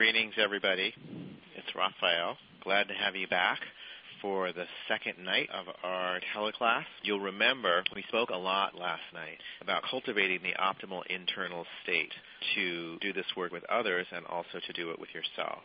Greetings, everybody. It's Raphael. Glad to have you back for the second night of our teleclass. You'll remember we spoke a lot last night about cultivating the optimal internal state to do this work with others and also to do it with yourself.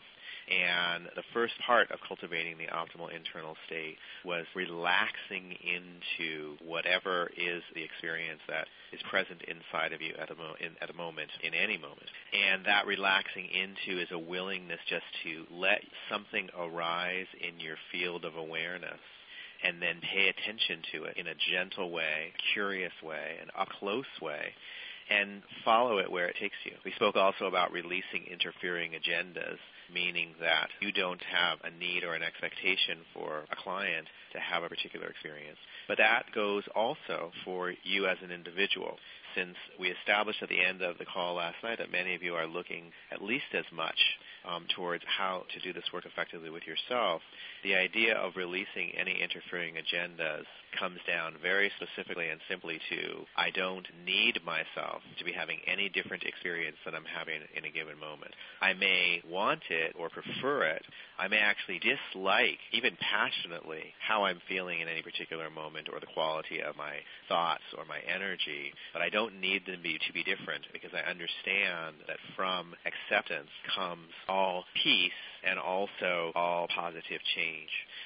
And the first part of cultivating the optimal internal state was relaxing into whatever is the experience that is present inside of you at a moment, in any moment. And that relaxing into is a willingness just to let something arise in your field of awareness and then pay attention to it in a gentle way, curious way, an up-close way, and follow it where it takes you. We spoke also about releasing interfering agendas, meaning that you don't have a need or an expectation for a client to have a particular experience. But that goes also for you as an individual. Since we established at the end of the call last night that many of you are looking at least as much towards how to do this work effectively with yourself, the idea of releasing any interfering agendas comes down very specifically and simply to, I don't need myself to be having any different experience than I'm having in a given moment. I may want it or prefer it. I may actually dislike, even passionately, how I'm feeling in any particular moment or the quality of my thoughts or my energy, but I don't need them to be different because I understand that from acceptance comes all peace and also all positive change.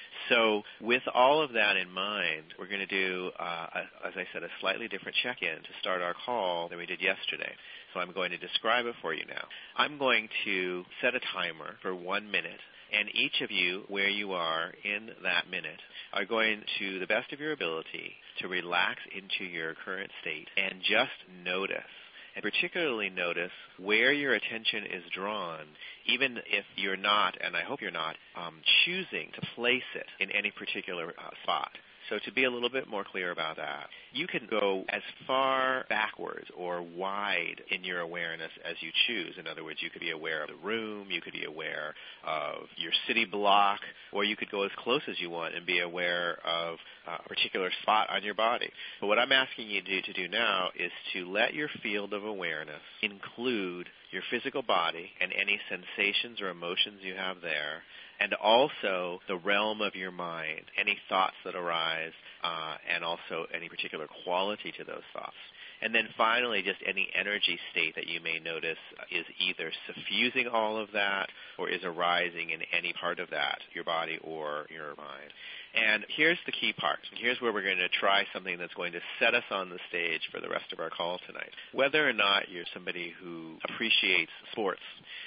So with all of that in mind, we're going to do, as I said, a slightly different check-in to start our call than we did yesterday. So I'm going to describe it for you now. I'm going to set a timer for 1 minute, and each of you, where you are in that minute, are going to the best of your ability to relax into your current state and just notice. And particularly notice where your attention is drawn, even if you're not, and I hope you're not, choosing to place it in any particular spot. So to be a little bit more clear about that, you can go as far backwards or wide in your awareness as you choose. In other words, you could be aware of the room, you could be aware of your city block, or you could go as close as you want and be aware of a particular spot on your body. But what I'm asking you to do now is to let your field of awareness include your physical body and any sensations or emotions you have there, and also the realm of your mind, any thoughts that arise, and also any particular quality to those thoughts. And then finally, just any energy state that you may notice is either suffusing all of that or is arising in any part of that, your body or your mind. And here's the key part. Here's where we're going to try something that's going to set us on the stage for the rest of our call tonight. Whether or not you're somebody who appreciates sports,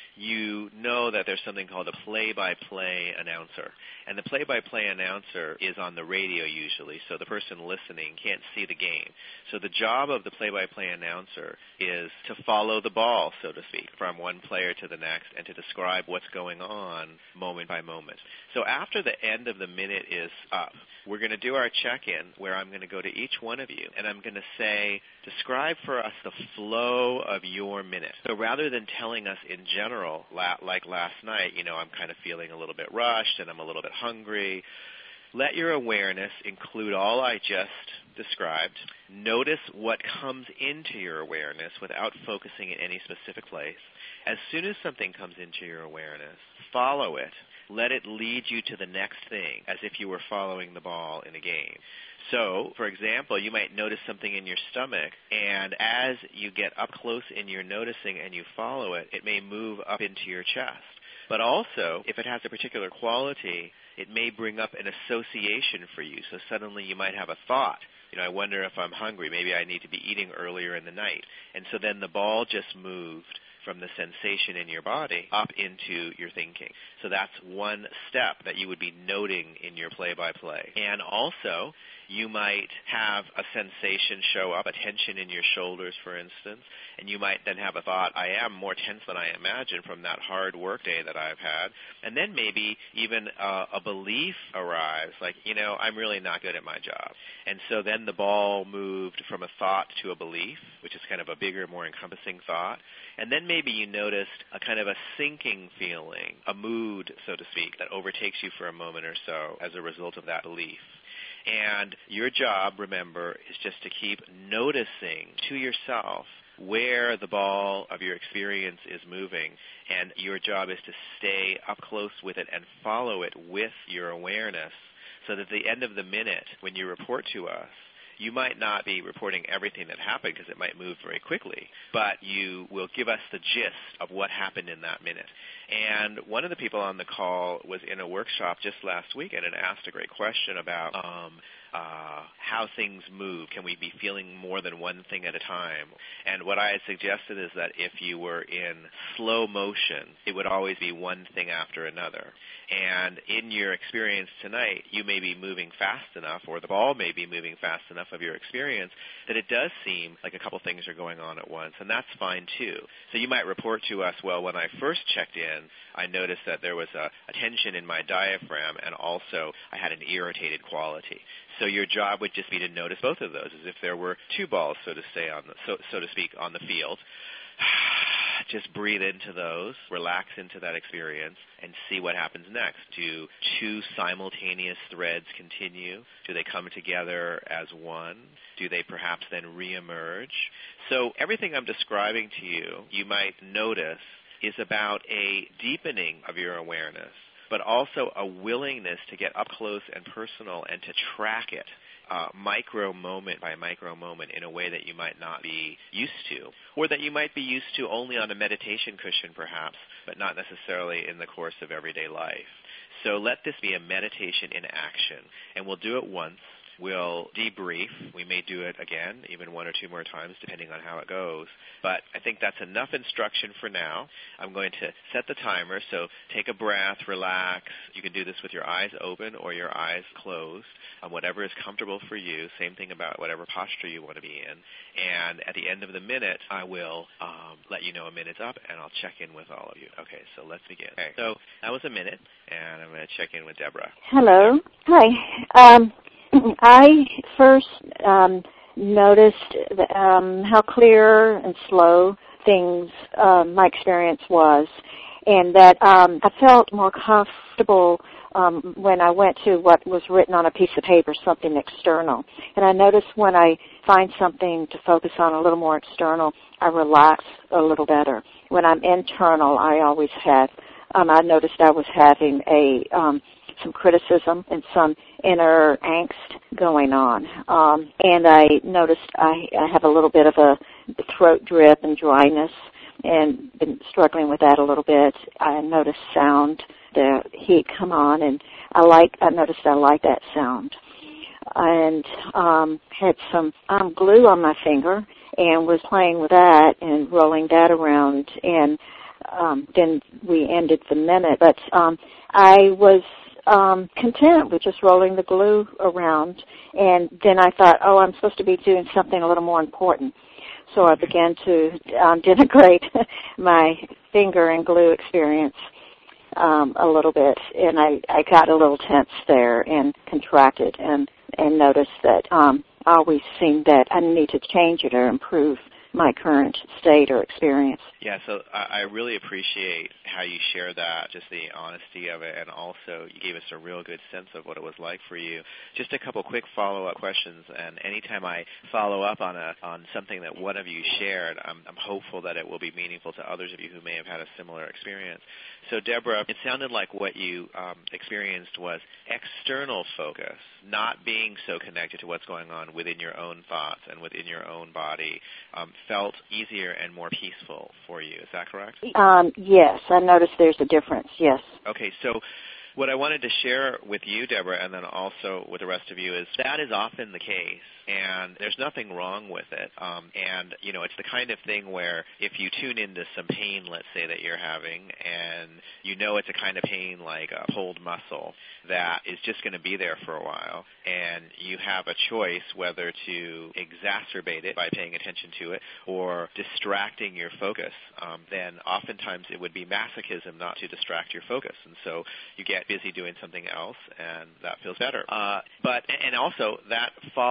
you know that there's something called a play-by-play announcer. And the play-by-play announcer is on the radio usually, so the person listening can't see the game. So the job of the play-by-play announcer is to follow the ball, so to speak, from one player to the next and to describe what's going on moment by moment. So after the end of the minute is up, we're going to do our check-in where I'm going to go to each one of you and I'm going to say, describe for us the flow of your minute. So rather than telling us in general, like last night, I'm kind of feeling a little bit rushed and I'm a little bit hungry, let your awareness include all I just described. Notice what comes into your awareness without focusing in any specific place. As soon as something comes into your awareness, follow it. Let it lead you to the next thing, as if you were following the ball in a game. So, for example, you might notice something in your stomach, and as you get up close in your noticing and you follow it, it may move up into your chest. But also, if it has a particular quality, it may bring up an association for you. So suddenly you might have a thought. I wonder if I'm hungry. Maybe I need to be eating earlier in the night. And so then the ball just moved from the sensation in your body up into your thinking. So that's one step that you would be noting in your play-by-play. And also, you might have a sensation show up, a tension in your shoulders, for instance, and you might then have a thought, I am more tense than I imagined from that hard work day that I've had. And then maybe even a belief arrives, like, I'm really not good at my job. And so then the ball moved from a thought to a belief, which is kind of a bigger, more encompassing thought. And then maybe you noticed a kind of a sinking feeling, a mood, so to speak, that overtakes you for a moment or so as a result of that belief. And your job, remember, is just to keep noticing to yourself where the ball of your experience is moving, and your job is to stay up close with it and follow it with your awareness, so that at the end of the minute, when you report to us, you might not be reporting everything that happened because it might move very quickly, but you will give us the gist of what happened in that minute. And one of the people on the call was in a workshop just last weekend and asked a great question about how things move. Can we be feeling more than one thing at a time? And what I had suggested is that if you were in slow motion, it would always be one thing after another. And in your experience tonight, you may be moving fast enough, or the ball may be moving fast enough of your experience, that it does seem like a couple things are going on at once, and that's fine too. So you might report to us, well, when I first checked in, I noticed that there was a tension in my diaphragm, and also I had an irritated quality. So your job would just be to notice both of those, as if there were two balls, so to speak, on the field. Just breathe into those, relax into that experience, and see what happens next. Do two simultaneous threads continue? Do they come together as one? Do they perhaps then reemerge? So everything I'm describing to you, you might notice, is about a deepening of your awareness, but also a willingness to get up close and personal and to track it. Micro moment by micro moment in a way that you might not be used to, or that you might be used to only on a meditation cushion perhaps, but not necessarily in the course of everyday life. So let this be a meditation in action, and we'll do it once. We'll debrief. We may do it again, even one or two more times, depending on how it goes. But I think that's enough instruction for now. I'm going to set the timer, so take a breath, relax. You can do this with your eyes open or your eyes closed, whatever is comfortable for you. Same thing about whatever posture you want to be in. And at the end of the minute, I will let you know a minute's up, and I'll check in with all of you. Okay, so let's begin. Okay, so that was a minute, and I'm going to check in with Deborah. Hello. Hi. I first noticed how clear and slow things, my experience was, and that I felt more comfortable when I went to what was written on a piece of paper, something external. And I noticed when I find something to focus on a little more external, I relax a little better. When I'm internal, I always have, I noticed I was having some criticism and some inner angst going on. And I noticed I have a little bit of a throat drip and dryness, and been struggling with that a little bit. I noticed sound, the heat come on, and I noticed I like that sound. And had some glue on my finger and was playing with that and rolling that around, and then we ended the minute. But I was content with just rolling the glue around, and then I thought, I'm supposed to be doing something a little more important. So I began to denigrate my finger and glue experience a little bit, and I got a little tense there and contracted and noticed that I always seemed that I need to change it or improve my current state or experience. Yeah, so I really appreciate how you share that, just the honesty of it, and also you gave us a real good sense of what it was like for you. Just a couple quick follow-up questions, and anytime I follow up on something that one of you shared, I'm hopeful that it will be meaningful to others of you who may have had a similar experience. So, Deborah, it sounded like what you experienced was external focus, not being so connected to what's going on within your own thoughts and within your own body, felt easier and more peaceful for you. Is that correct? Yes, I noticed there's a difference, yes. Okay, so what I wanted to share with you, Deborah, and then also with the rest of you, is that is often the case, and there's nothing wrong with it. And, it's the kind of thing where if you tune into some pain, let's say, that you're having, and it's a kind of pain like a pulled muscle that is just going to be there for a while, and you have a choice whether to exacerbate it by paying attention to it or distracting your focus, then oftentimes it would be masochism not to distract your focus. And so you get busy doing something else, and that feels better. But also that follows a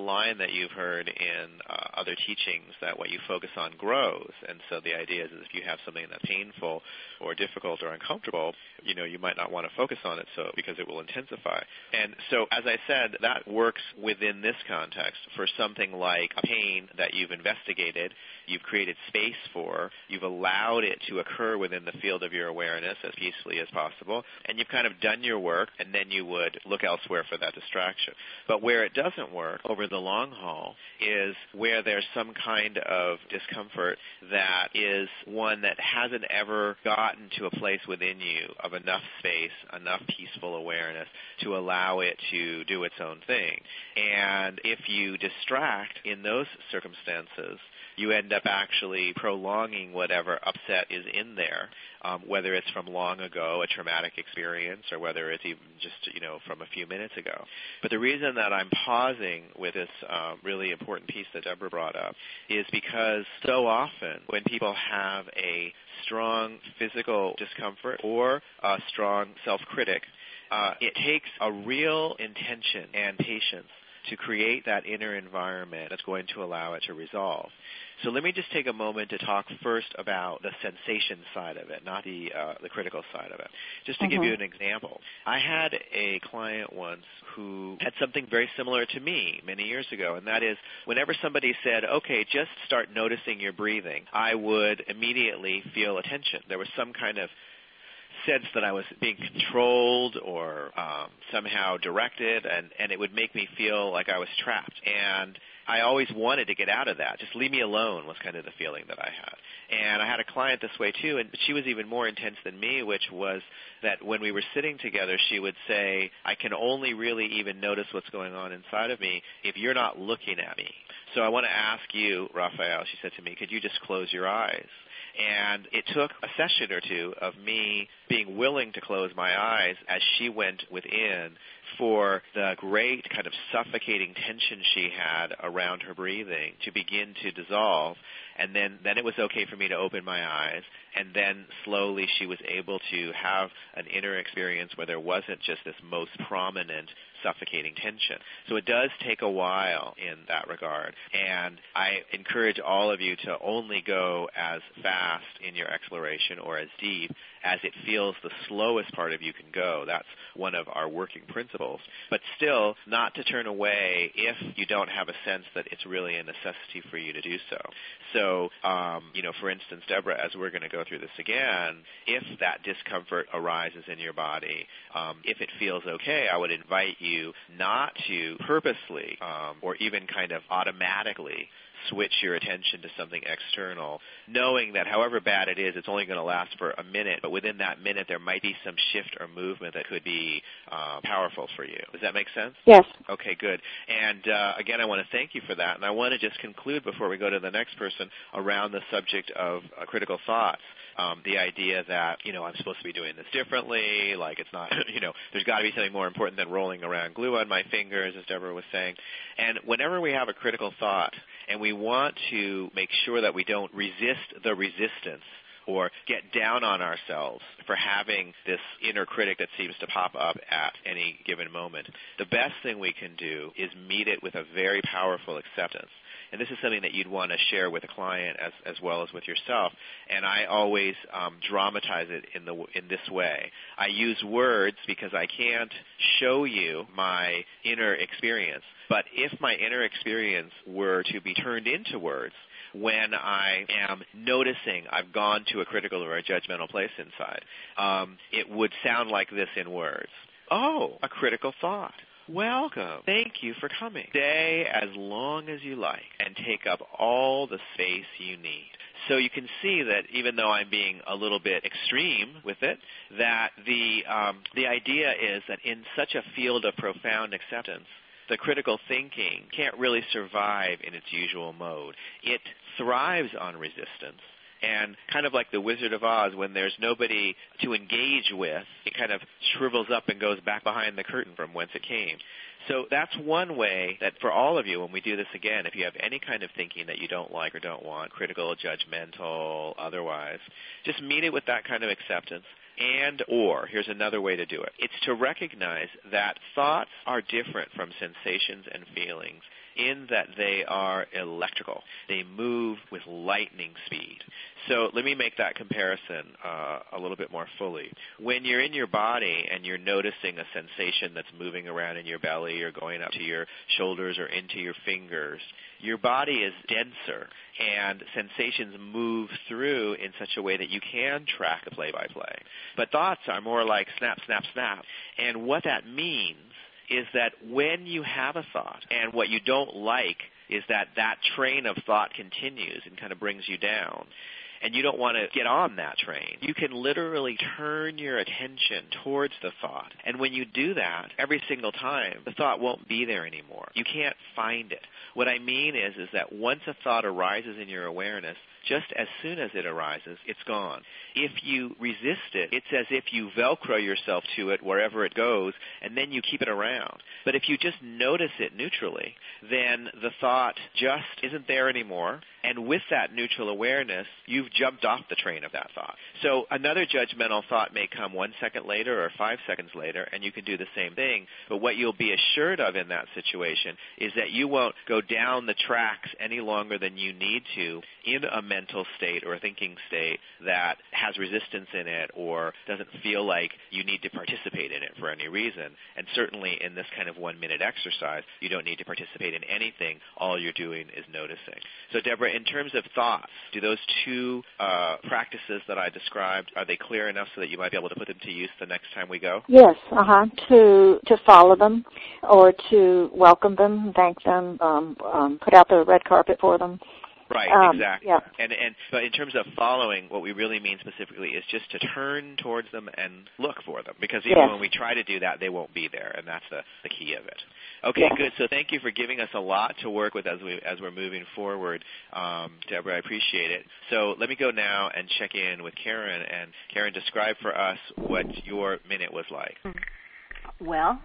line that you've heard in other teachings that what you focus on grows. And so the idea is if you have something that's painful or difficult or uncomfortable, you might not want to focus on it because it will intensify. And so, as I said, that works within this context. For something like a pain that you've investigated, you've created space for, you've allowed it to occur within the field of your awareness as peacefully as possible, and you've kind of done your work, and then you would look elsewhere for that distraction. But where it doesn't work over the long haul is where there's some kind of discomfort that is one that hasn't ever gotten to a place within you of enough space, enough peaceful awareness to allow it to do its own thing. And if you distract in those circumstances, you end up actually prolonging whatever upset is in there, whether it's from long ago, a traumatic experience, or whether it's even just, from a few minutes ago. But the reason that I'm pausing with this really important piece that Deborah brought up is because so often when people have a strong physical discomfort or a strong self-critic, it takes a real intention and patience to create that inner environment that's going to allow it to resolve. So let me just take a moment to talk first about the sensation side of it, not the critical side of it. Just to give you an example, I had a client once who had something very similar to me many years ago, and that is whenever somebody said, okay, just start noticing your breathing, I would immediately feel a tension. There was some kind of sense that I was being controlled or somehow directed, and it would make me feel like I was trapped. And I always wanted to get out of that. Just leave me alone was kind of the feeling that I had. And I had a client this way too, and she was even more intense than me, which was that when we were sitting together, she would say, I can only really even notice what's going on inside of me if you're not looking at me. So I want to ask you, Raphael, she said to me, could you just close your eyes? And it took a session or two of me being willing to close my eyes as she went within for the great kind of suffocating tension she had around her breathing to begin to dissolve. And then it was okay for me to open my eyes. And then slowly she was able to have an inner experience where there wasn't just this most prominent suffocating tension. So it does take a while in that regard. And I encourage all of you to only go as fast in your exploration or as deep as it feels the slowest part of you can go. That's one of our working principles. But still, not to turn away if you don't have a sense that it's really a necessity for you to do so. So, for instance, Deborah, as we're going to go through this again, if that discomfort arises in your body, if it feels okay, I would invite you not to purposely or even kind of automatically switch your attention to something external, knowing that however bad it is, it's only going to last for a minute, but within that minute there might be some shift or movement that could be powerful for you. Does that make sense? Yes. Okay, good. And again, I want to thank you for that, and I want to just conclude before we go to the next person around the subject of critical thoughts. The idea that, I'm supposed to be doing this differently, like it's not, there's got to be something more important than rolling around glue on my fingers, as Deborah was saying. And whenever we have a critical thought and we want to make sure that we don't resist the resistance or get down on ourselves for having this inner critic that seems to pop up at any given moment, the best thing we can do is meet it with a very powerful acceptance. And this is something that you'd want to share with a client as well as with yourself. And I always dramatize it in this way. I use words because I can't show you my inner experience. But if my inner experience were to be turned into words, when I am noticing I've gone to a critical or a judgmental place inside, it would sound like this in words. Oh, a critical thought. Welcome. Thank you for coming. Stay as long as you like and take up all the space you need. So you can see that even though I'm being a little bit extreme with it, that the idea is that in such a field of profound acceptance, the critical thinking can't really survive in its usual mode. It thrives on resistance. And kind of like the Wizard of Oz, when there's nobody to engage with, it kind of shrivels up and goes back behind the curtain from whence it came. So that's one way that for all of you, when we do this again, if you have any kind of thinking that you don't like or don't want, critical, judgmental, otherwise, just meet it with that kind of acceptance. Or, here's another way to do it. It's to recognize that thoughts are different from sensations and feelings in that they are electrical. They move with lightning speed. So let me make that comparison a little bit more fully. When you're in your body and you're noticing a sensation that's moving around in your belly or going up to your shoulders or into your fingers, your body is denser and sensations move through in such a way that you can track the play-by-play. But thoughts are more like snap, snap, snap. And what that means is that when you have a thought, and what you don't like is that that train of thought continues and kind of brings you down, and you don't want to get on that train, you can literally turn your attention towards the thought. And when you do that, every single time, the thought won't be there anymore. You can't find it. What I mean is that once a thought arises in your awareness, just as soon as it arises, it's gone. If you resist it, it's as if you Velcro yourself to it wherever it goes, and then you keep it around. But if you just notice it neutrally, then the thought just isn't there anymore, and with that neutral awareness, you've jumped off the train of that thought. So another judgmental thought may come 1 second later or 5 seconds later, and you can do the same thing. But what you'll be assured of in that situation is that you won't go down the tracks any longer than you need to in a mental state or a thinking state that has resistance in it or doesn't feel like you need to participate in it for any reason. And certainly in this kind of 1 minute exercise, you don't need to participate in anything. All you're doing is noticing. So Deborah, in terms of thoughts, do those two practices that I described, are they clear enough so that you might be able to put them to use the next time we go? Yes, to follow them or to welcome them, thank them, put out the red carpet for them. Right, exactly. Yeah. But in terms of following, what we really mean specifically is just to turn towards them and look for them, because even when we try to do that, they won't be there, and that's the key of it. Okay, good. So thank you for giving us a lot to work with as we're moving forward, Deborah. I appreciate it. So let me go now and check in with Karen. And Karen, describe for us what your minute was like. Well,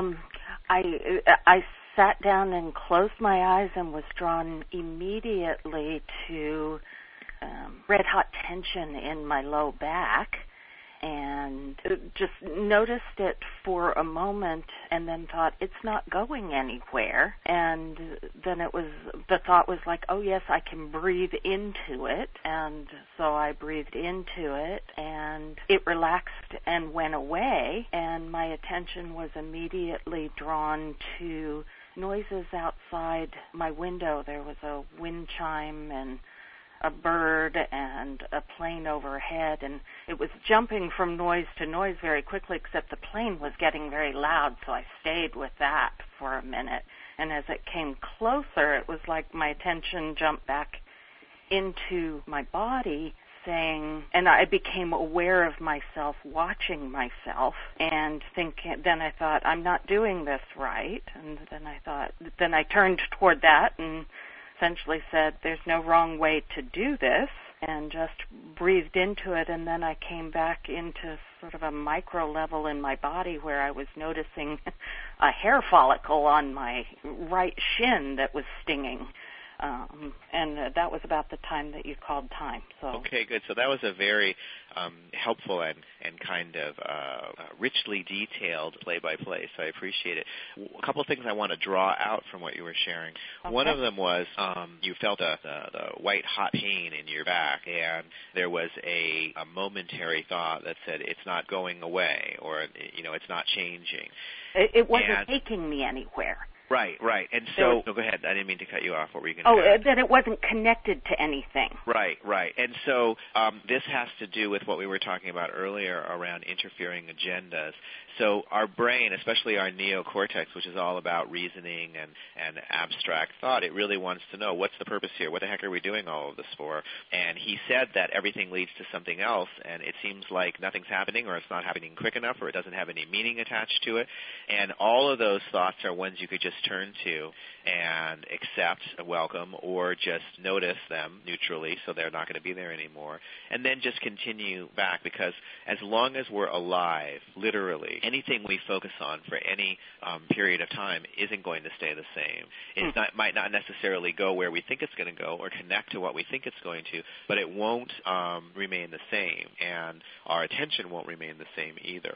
I sat down and closed my eyes and was drawn immediately to red-hot tension in my low back, and just noticed it for a moment and then thought, it's not going anywhere. And then the thought was like, oh yes, I can breathe into it. And so I breathed into it and it relaxed and went away, and my attention was immediately drawn to noises outside my window. There was a wind chime and a bird and a plane overhead, and it was jumping from noise to noise very quickly, except the plane was getting very loud, so I stayed with that for a minute. And as it came closer, it was like my attention jumped back into my body, and I became aware of myself, watching myself, and then I thought, I'm not doing this right. And then I turned toward that and essentially said, there's no wrong way to do this, and just breathed into it. And then I came back into sort of a micro level in my body where I was noticing a hair follicle on my right shin that was stinging. And that was about the time that you called time. So. Okay, good. So that was a very helpful and kind of richly detailed play-by-play, so I appreciate it. A couple of things I want to draw out from what you were sharing. Okay. One of them was you felt the white hot pain in your back, and there was a momentary thought that said it's not going away, or it's not changing. It wasn't taking me anywhere. Right. And so, go ahead. I didn't mean to cut you off. What were you going to say? Oh, that it wasn't connected to anything. Right. And so this has to do with what we were talking about earlier around interfering agendas. So our brain, especially our neocortex, which is all about reasoning and abstract thought, it really wants to know, what's the purpose here? What the heck are we doing all of this for? And he said that everything leads to something else, and it seems like nothing's happening, or it's not happening quick enough, or it doesn't have any meaning attached to it. And all of those thoughts are ones you could just turn to and accept, welcome, or just notice them neutrally so they're not going to be there anymore, and then just continue back, because as long as we're alive, literally, anything we focus on for any period of time isn't going to stay the same. It might not necessarily go where we think it's going to go or connect to what we think it's going to, but it won't remain the same, and our attention won't remain the same either.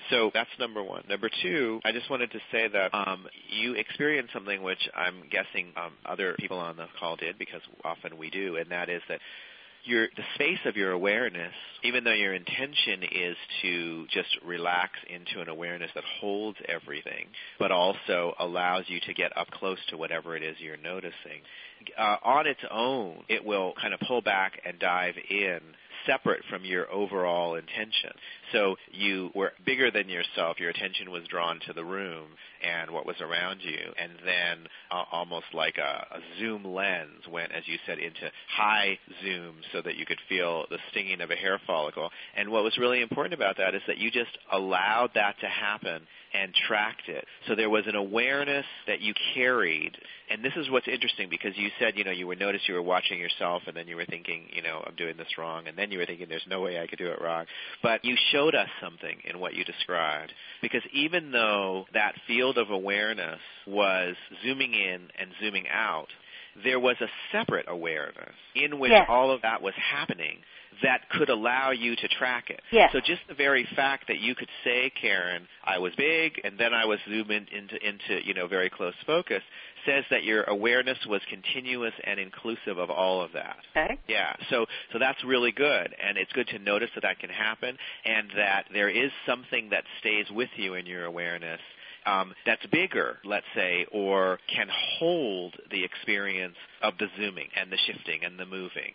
So that's number one. Number two, I just wanted to say that you experienced something which I'm guessing other people on the call did, because often we do, and that is that the space of your awareness, even though your intention is to just relax into an awareness that holds everything, but also allows you to get up close to whatever it is you're noticing, on its own, it will kind of pull back and dive in separate from your overall intention. So you were bigger than yourself. Your attention was drawn to the room and what was around you, and then almost like a zoom lens went, as you said, into high zoom so that you could feel the stinging of a hair follicle. And what was really important about that is that you just allowed that to happen and tracked it. So there was an awareness that you carried. And this is what's interesting, because you said, you would notice you were watching yourself, and then you were thinking, I'm doing this wrong, and then you were thinking there's no way I could do it wrong. But you showed us something in what you described, because even though that field of awareness was zooming in and zooming out, there was a separate awareness in which all of that was happening that could allow you to track it. Yes. So just the very fact that you could say, Karen, I was big, and then I was zooming into very close focus, says that your awareness was continuous and inclusive of all of that. Okay. Yeah, so that's really good, and it's good to notice that can happen, and that there is something that stays with you in your awareness that's bigger, let's say, or can hold the experience of the zooming and the shifting and the moving.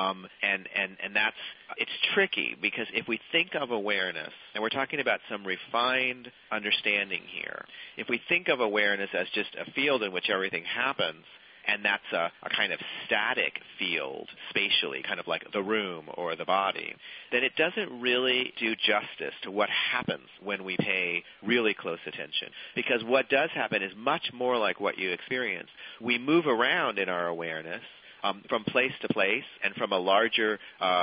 And that's, it's tricky, because if we think of awareness, and we're talking about some refined understanding here, if we think of awareness as just a field in which everything happens, and that's a kind of static field spatially, kind of like the room or the body, then it doesn't really do justice to what happens when we pay really close attention. Because what does happen is much more like what you experience. We move around in our awareness from place to place, and from a larger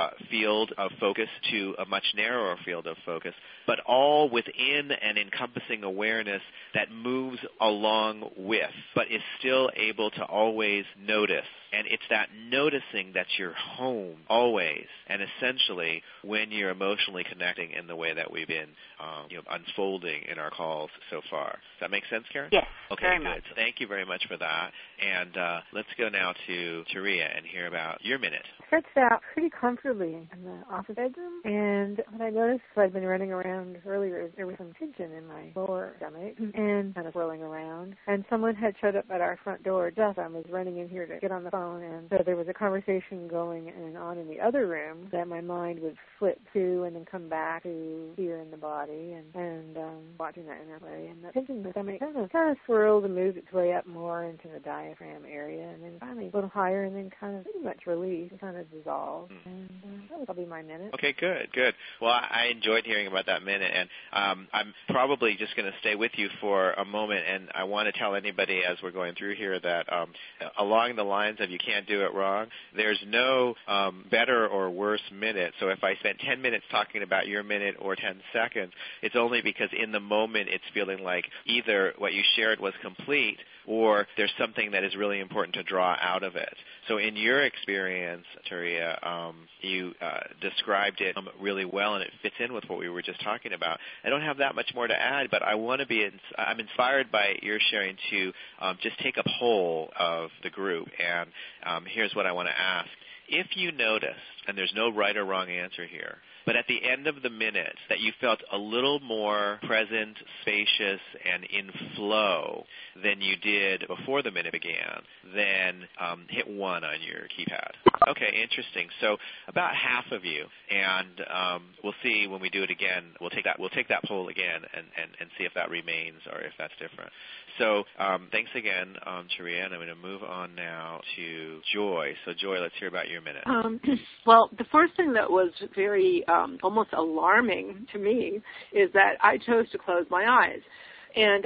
field of focus to a much narrower field of focus, but all within an encompassing awareness that moves along with, but is still able to always notice. And it's that noticing that's your home always, and essentially when you're emotionally connecting in the way that we've been unfolding in our calls so far. Does that make sense, Karen? Yes, okay, very good. much. Thank you very much for that. And let's go now to Taria and hear about your minute. Stretched out pretty comfortably in the office bedroom, and what I noticed, I'd been running around earlier, is there was some tension in my lower stomach and kind of whirling around, and someone had showed up at our front door just I was running in here to get on the phone, and so there was a conversation going on in the other room that my mind would flip to and then come back to here in the body, and watching that interplay, and the tension in the stomach kind of swirled and moved its way up more into the diaphragm area, and then finally a little higher, and then kind of pretty much released, kind of dissolved, and that'll be my minute. Okay, good. Well, I enjoyed hearing about that minute, and I'm probably just going to stay with you for a moment, and I want to tell anybody as we're going through here that along the lines of you can't do it wrong, there's no better or worse minute. So if I spent 10 minutes talking about your minute or 10 seconds, it's only because in the moment it's feeling like either what you shared was complete or there's something that is really important to draw out of it. So in your experience, Taria, you described it really well, and it fits in with what we were just talking about. I don't have that much more to add, but I want to be I'm inspired by your sharing to just take a poll of the group, and here's what I want to ask. If you noticed, and there's no right or wrong answer here, but at the end of the minute that you felt a little more present, spacious, and in flow than you did before the minute began, then hit 1 on your keypad. Okay, interesting. So about half of you, and we'll see when we do it again. We'll take that poll again and see if that remains or if that's different. So thanks again, Taria, and I'm going to move on now to Joy. So Joy, let's hear about your minute. Well, the first thing that was very almost alarming to me is that I chose to close my eyes. And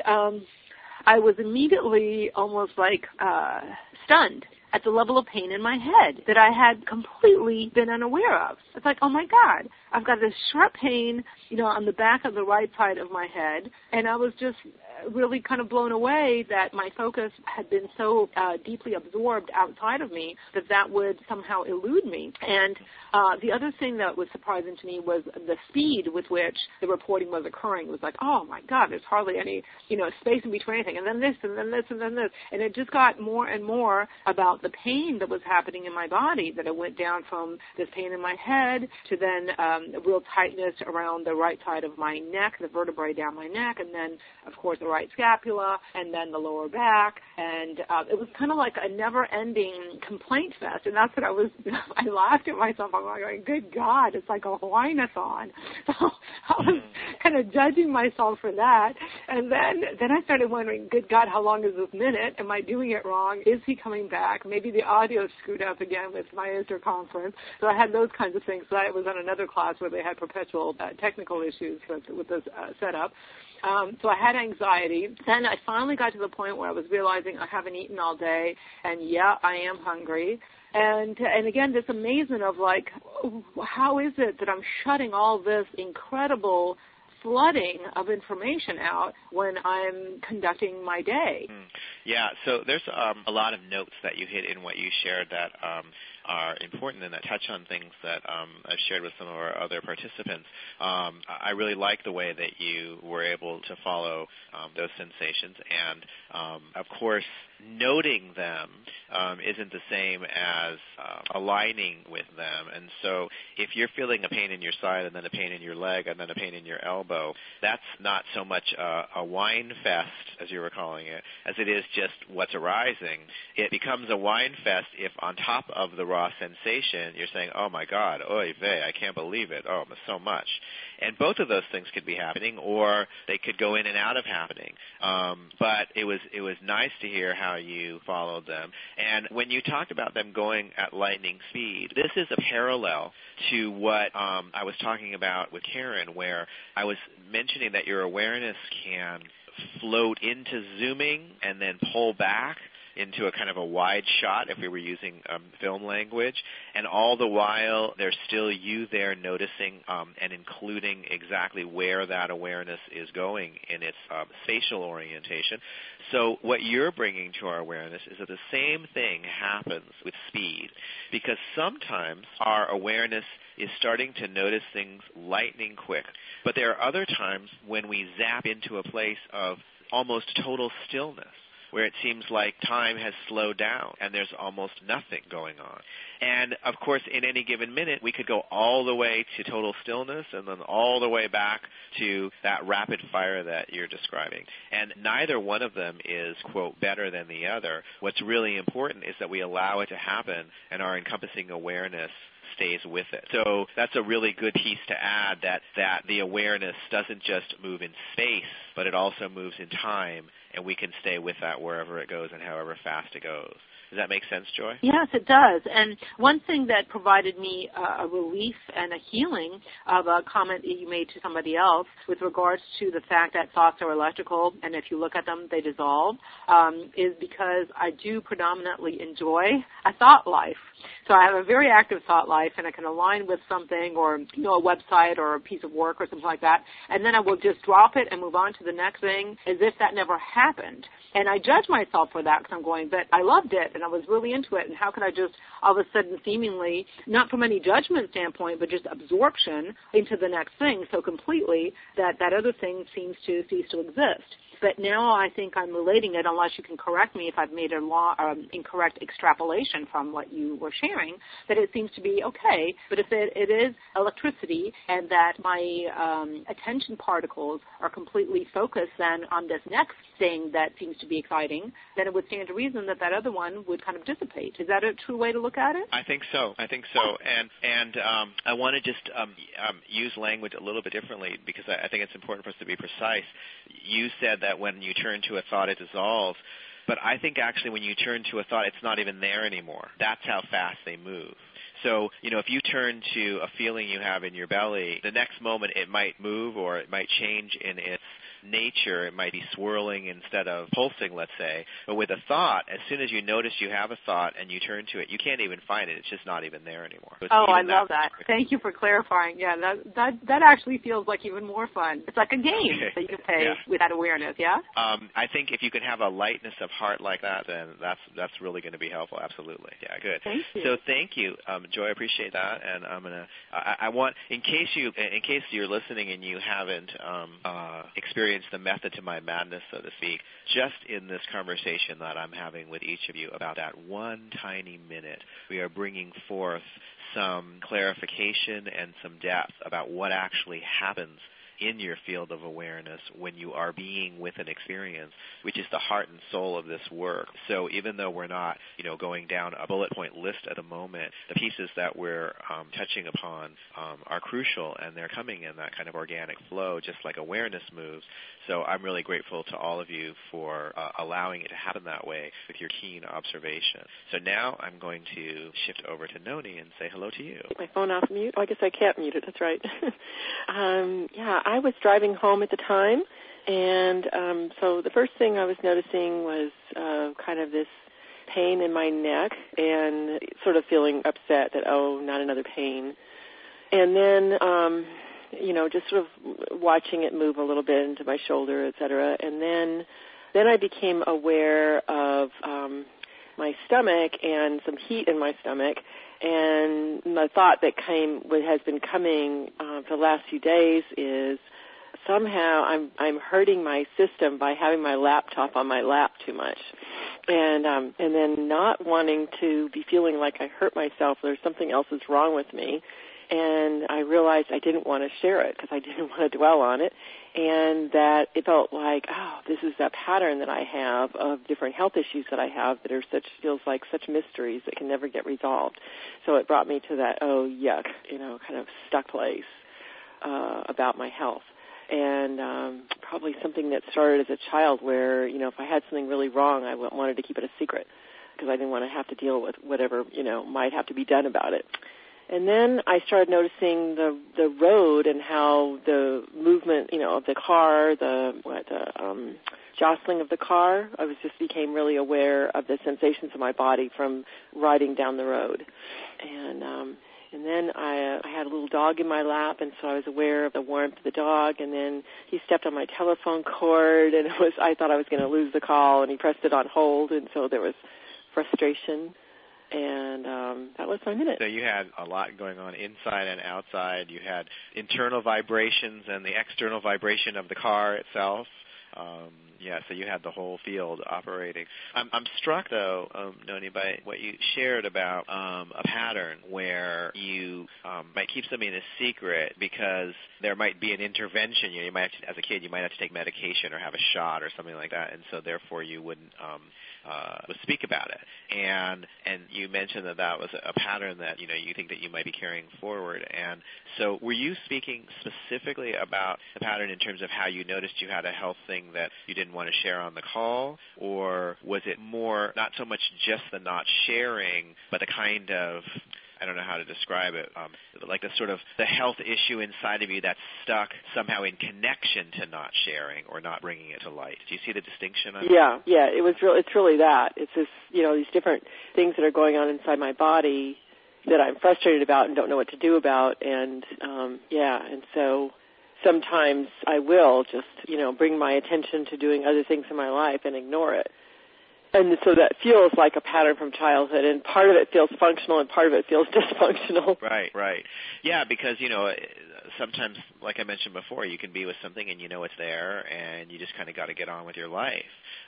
I was immediately almost like stunned at the level of pain in my head that I had completely been unaware of. It's like, oh my God, I've got this sharp pain, on the back of the right side of my head, and I was just really kind of blown away that my focus had been so deeply absorbed outside of me that would somehow elude me. And the other thing that was surprising to me was the speed with which the reporting was occurring. It was like, oh my God, there's hardly any, space in between anything, and then this, and then this, and then this. And it just got more and more about the pain that was happening in my body, that it went down from this pain in my head to then real tightness around the right side of my neck, the vertebrae down my neck, and then, of course, the right scapula, and then the lower back. And it was kind of like a never-ending complaint fest. And that's what I laughed at myself. I'm like, good God, it's like a whine-a-thon. So I was kind of judging myself for that. And then I started wondering, good God, how long is this minute? Am I doing it wrong? Is he coming back? Maybe the audio screwed up again with my interconference. So I had those kinds of things. So I was on another class where they had perpetual technical issues with this setup. So I had anxiety. Then I finally got to the point where I was realizing I haven't eaten all day, and I am hungry. And again, this amazement of like, how is it that I'm shutting all this incredible flooding of information out when I'm conducting my day? Yeah, so there's a lot of notes that you hit in what you shared that are important and that touch on things that I've shared with some of our other participants. I really like the way that you were able to follow those sensations, and of course, noting them isn't the same as aligning with them. And so if you're feeling a pain in your side and then a pain in your leg and then a pain in your elbow, that's not so much a whine fest, as you were calling it, as it is just what's arising. It becomes a whine fest if on top of the raw sensation you're saying, oh my God, oy vey, I can't believe it, oh, so much. And both of those things could be happening, or they could go in and out of happening. But it was nice to hear how you followed them. And when you talked about them going at lightning speed, this is a parallel to what I was talking about with Karen, where I was mentioning that your awareness can float into zooming and then pull back into a kind of a wide shot if we were using film language, and all the while there's still you there noticing and including exactly where that awareness is going in its spatial orientation. So what you're bringing to our awareness is that the same thing happens with speed, because sometimes our awareness is starting to notice things lightning quick, but there are other times when we zap into a place of almost total stillness, where it seems like time has slowed down and there's almost nothing going on. And, of course, in any given minute, we could go all the way to total stillness and then all the way back to that rapid fire that you're describing. And neither one of them is, quote, better than the other. What's really important is that we allow it to happen and our encompassing awareness stays with it. So that's a really good piece to add, that the awareness doesn't just move in space, but it also moves in time, and we can stay with that wherever it goes and however fast it goes. Does that make sense, Joy? Yes, it does. And one thing that provided me a relief and a healing of a comment that you made to somebody else with regards to the fact that thoughts are electrical, and if you look at them, they dissolve, is because I do predominantly enjoy a thought life. So I have a very active thought life, and I can align with something or, a website or a piece of work or something like that, and then I will just drop it and move on to the next thing as if that never happened. And I judge myself for that because I'm going, but I loved it, and I was really into it, and how could I just all of a sudden seemingly, not from any judgment standpoint, but just absorption into the next thing so completely that other thing seems to cease to exist. But now I think I'm relating it, unless you can correct me if I've made an incorrect extrapolation from what you were sharing, that it seems to be okay. But if it is electricity and that my attention particles are completely focused then on this next thing that seems to be exciting, then it would stand to reason that other one would kind of dissipate. Is that a true way to look at it? I think so. And I want to just use language a little bit differently, because I think it's important for us to be precise. You said that when you turn to a thought, it dissolves. But I think actually when you turn to a thought, it's not even there anymore. That's how fast they move. So, if you turn to a feeling you have in your belly, the next moment it might move or it might change in its nature, it might be swirling instead of pulsing, let's say. But with a thought, as soon as you notice you have a thought and you turn to it, you can't even find it. It's just not even there anymore. So I love that. Thank you for clarifying. Yeah, that actually feels like even more fun. It's like a game that you can play with that awareness, yeah? I think if you can have a lightness of heart like that, then that's really going to be helpful. Absolutely. Yeah, good. Thank you. So thank you, Joy. I appreciate that. And I'm gonna. I want, in case you're listening and you haven't experienced the method to my madness, so to speak, just in this conversation that I'm having with each of you about that one tiny minute, we are bringing forth some clarification and some depth about what actually happens in your field of awareness when you are being with an experience, which is the heart and soul of this work. So even though we're not, going down a bullet point list at the moment, the pieces that we're touching upon are crucial, and they're coming in that kind of organic flow, just like awareness moves. So I'm really grateful to all of you for allowing it to happen that way with your keen observation. So now I'm going to shift over to Noni and say hello to you. Take my phone off mute. Oh, I guess I can't mute it. That's right. I was driving home at the time, and so the first thing I was noticing was kind of this pain in my neck and sort of feeling upset that, not another pain. And then, just sort of watching it move a little bit into my shoulder, et cetera. And then I became aware of my stomach and some heat in my stomach. And the thought that has been coming for the last few days is somehow I'm hurting my system by having my laptop on my lap too much, and then not wanting to be feeling like I hurt myself. There's something else that's wrong with me, and I realized I didn't want to share it because I didn't want to dwell on it, and that it felt like, this is that pattern that I have of different health issues that I have that are feels like such mysteries that can never get resolved. So it brought me to that, yuck, kind of stuck place about my health. And probably something that started as a child where, if I had something really wrong, I wanted to keep it a secret because I didn't want to have to deal with whatever, might have to be done about it. And then I started noticing the road and how the movement, of the car, the jostling of the car. I became really aware of the sensations of my body from riding down the road. And then I had a little dog in my lap, and so I was aware of the warmth of the dog. And then he stepped on my telephone cord, and I thought I was going to lose the call, and he pressed it on hold, and so there was frustration. And that was my minute. So you had a lot going on inside and outside. You had internal vibrations and the external vibration of the car itself. So you had the whole field operating. I'm struck, though, Noni, by what you shared about a pattern where you might keep something a secret because there might be an intervention. You might, as a kid, you might have to take medication or have a shot or something like that, and so therefore you wouldn't speak about it. And you mentioned that was a pattern that you think that you might be carrying forward. And so were you speaking specifically about the pattern in terms of how you noticed you had a health thing that you didn't want to share on the call, or was it more not so much just the not sharing, but the kind of, I don't know how to describe it, like the sort of the health issue inside of you that's stuck somehow in connection to not sharing or not bringing it to light? Do you see the distinction? Yeah. It's really that. It's this, these different things that are going on inside my body that I'm frustrated about and don't know what to do about. And and so sometimes I will just, bring my attention to doing other things in my life and ignore it. And so that feels like a pattern from childhood, and part of it feels functional and part of it feels dysfunctional. Right. Yeah, because, sometimes, like I mentioned before, you can be with something and it's there, and you just kind of got to get on with your life.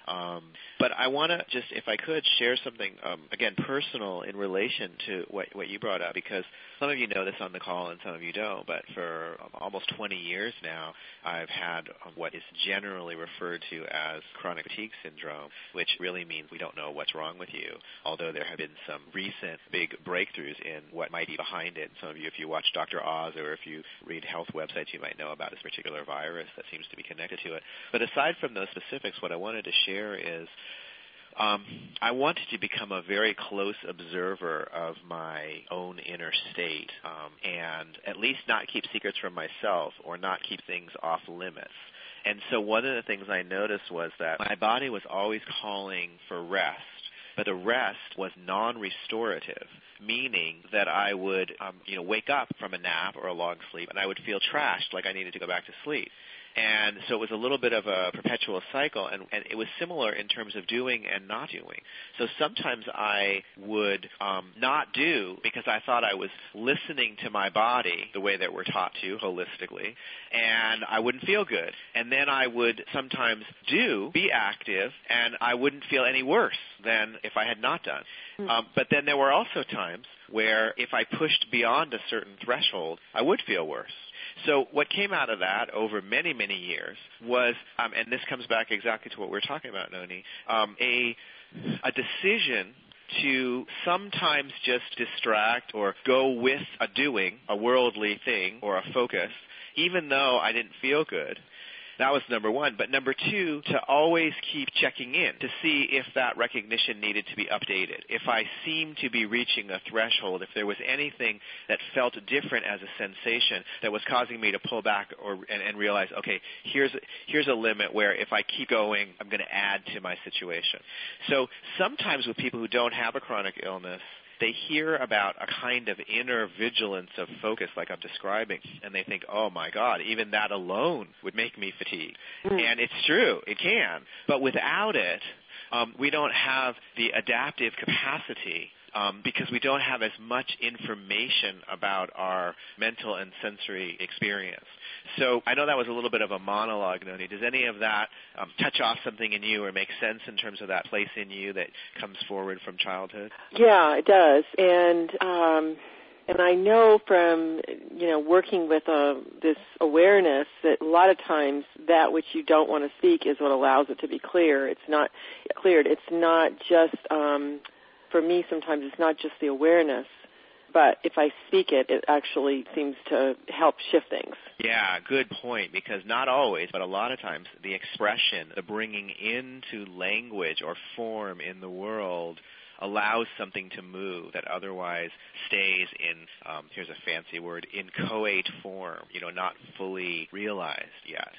But I want to just, if I could, share something, again, personal in relation to what you brought up, because some of you know this on the call and some of you don't, but for almost 20 years now, I've had what is generally referred to as chronic fatigue syndrome, which really means we don't know what's wrong with you, although there have been some recent big breakthroughs in what might be behind it. Some of you, if you watch Dr. Oz or if you read health websites, you might know about this particular virus that seems to be connected to it. But aside from those specifics, what I wanted to share is I wanted to become a very close observer of my own inner state and at least not keep secrets from myself or not keep things off limits. And so one of the things I noticed was that my body was always calling for rest, but the rest was non-restorative, meaning that I would wake up from a nap or a long sleep, and I would feel trashed, like I needed to go back to sleep. And so it was a little bit of a perpetual cycle, and it was similar in terms of doing and not doing. So sometimes I would not do because I thought I was listening to my body the way that we're taught to holistically, and I wouldn't feel good. And then I would sometimes be active, and I wouldn't feel any worse than if I had not done. But then there were also times where if I pushed beyond a certain threshold, I would feel worse. So what came out of that over many, many years was, and this comes back exactly to what we're talking about, Noni, a decision to sometimes just distract or go with a worldly thing or a focus, even though I didn't feel good. That was number one. But number two, to always keep checking in to see if that recognition needed to be updated. If I seemed to be reaching a threshold, if there was anything that felt different as a sensation that was causing me to pull back and realize, okay, here's a limit where if I keep going, I'm going to add to my situation. So sometimes with people who don't have a chronic illness, they hear about a kind of inner vigilance of focus like I'm describing, and they think, oh, my God, even that alone would make me fatigued. And it's true. It can. But without it, we don't have the adaptive capacity because we don't have as much information about our mental and sensory experience. So I know that was a little bit of a monologue, Noni. Does any of that touch off something in you or make sense in terms of that place in you that comes forward from childhood? Yeah, it does. And I know from, working with this awareness that a lot of times that which you don't want to speak is what allows it to be clear. It's not cleared. It's not just, for me sometimes it's not just the awareness, but if I speak it, it actually seems to help shift things. Yeah, good point, because not always, but a lot of times the expression, the bringing into language or form in the world allows something to move that otherwise stays in, here's a fancy word, inchoate form, not fully realized yet.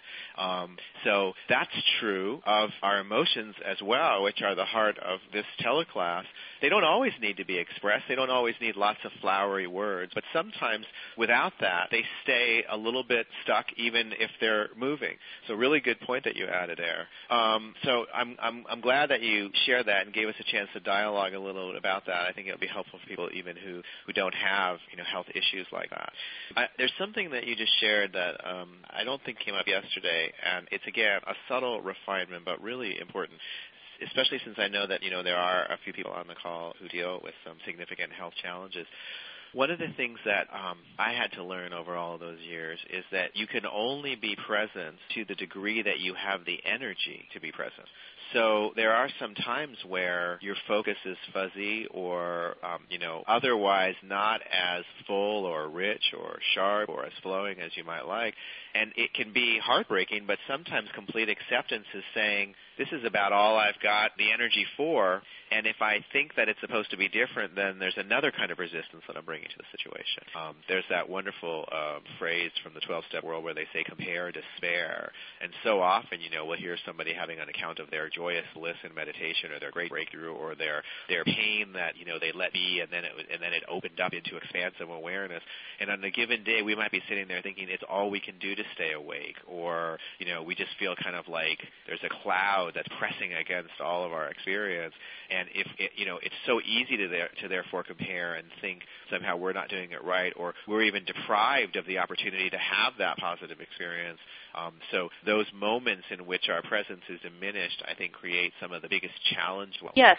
So that's true of our emotions as well, which are the heart of this teleclass. They don't always need to be expressed. They don't always need lots of flowery words, but sometimes without that, they stay a little bit stuck even if they're moving. So really good point that you added there. So I'm glad that you shared that and gave us a chance to dialogue a little bit about that. I think it'll be helpful for people even who don't have health issues like that. There's something that you just shared that I don't think came up yesterday, and it's again a subtle refinement but really important, especially since I know that there are a few people on the call who deal with some significant health challenges. One of the things that I had to learn over all of those years is that you can only be present to the degree that you have the energy to be present. So there are some times where your focus is fuzzy or, otherwise not as full or rich or sharp or as flowing as you might like. And it can be heartbreaking, but sometimes complete acceptance is saying, this is about all I've got the energy for, and if I think that it's supposed to be different, then there's another kind of resistance that I'm bringing to the situation. There's that wonderful phrase from the 12-step world where they say compare despair, and so often, we'll hear somebody having an account of their joyous bliss in meditation or their great breakthrough or their pain that, they let be, and then it opened up into expansive awareness, and on a given day, we might be sitting there thinking it's all we can do to stay awake, or, we just feel kind of like there's a cloud that's pressing against all of our experience, and if it's so easy to therefore compare and think somehow we're not doing it right, or we're even deprived of the opportunity to have that positive experience. So those moments in which our presence is diminished, I think, create some of the biggest challenge. Yes.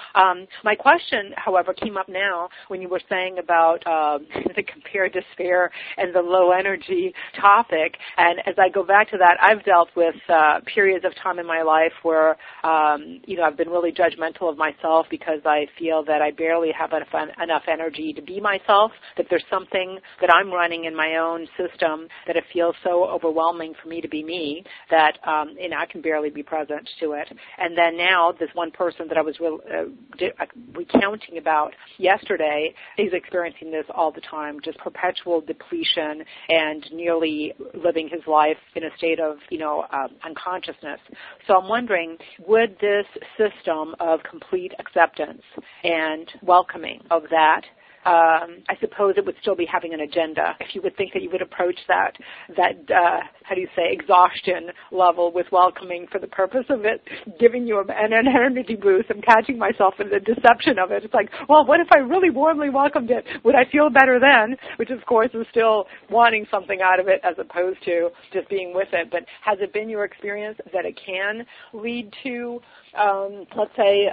My question, however, came up now when you were saying about the compare despair and the low energy topic. And as I go back to that, I've dealt with periods of time in my life life where, I've been really judgmental of myself because I feel that I barely have enough energy to be myself, that there's something that I'm running in my own system that it feels so overwhelming for me to be me that I can barely be present to it. And then now this one person that I was recounting about yesterday is experiencing this all the time, just perpetual depletion and nearly living his life in a state of, unconsciousness. So I'm wondering, would this system of complete acceptance and welcoming of that, I suppose it would still be having an agenda. If you would think that you would approach that exhaustion level with welcoming for the purpose of it giving you an energy boost. I'm catching myself in the deception of it. It's like, well, what if I really warmly welcomed it? Would I feel better then? Which, of course, is still wanting something out of it as opposed to just being with it. But has it been your experience that it can lead to, let's say,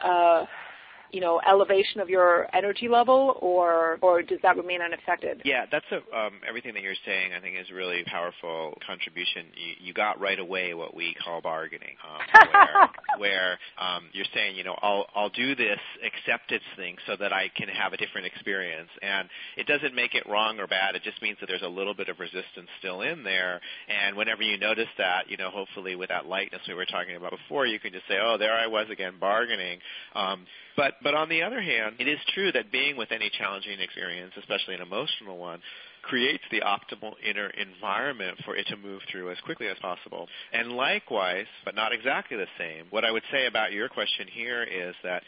elevation of your energy level, or does that remain unaffected? Yeah, that's everything that you're saying, I think, is a really powerful contribution. You got right away what we call bargaining, where you're saying, I'll do this acceptance thing so that I can have a different experience. And it doesn't make it wrong or bad. It just means that there's a little bit of resistance still in there. And whenever you notice that, hopefully with that lightness we were talking about before, you can just say, oh, there I was again bargaining. But on the other hand, it is true that being with any challenging experience, especially an emotional one, creates the optimal inner environment for it to move through as quickly as possible. And likewise, but not exactly the same, what I would say about your question here is that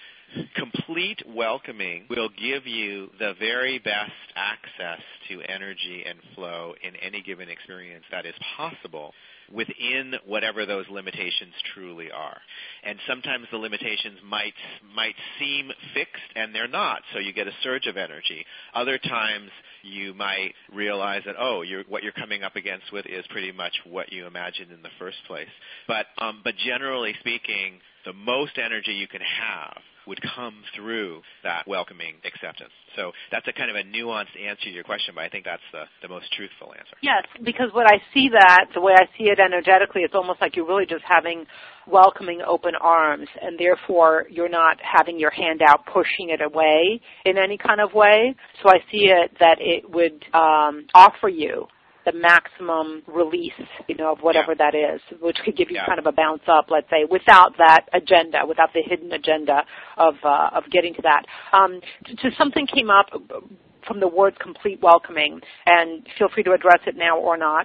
complete welcoming will give you the very best access to energy and flow in any given experience that is possible within whatever those limitations truly are. And sometimes the limitations might seem fixed, and they're not, so you get a surge of energy. Other times you might realize that, what you're coming up against with is pretty much what you imagined in the first place. But generally speaking, the most energy you can have would come through that welcoming acceptance. So that's a kind of a nuanced answer to your question, but I think that's the most truthful answer. Yes, because when I see that, the way I see it energetically, it's almost like you're really just having welcoming open arms, and therefore you're not having your hand out pushing it away in any kind of way. So I see it that it would offer you the maximum release, of whatever that is, which could give you kind of a bounce up, let's say, without that agenda, without the hidden agenda of getting to that. Something came up from the word complete welcoming, and feel free to address it now or not.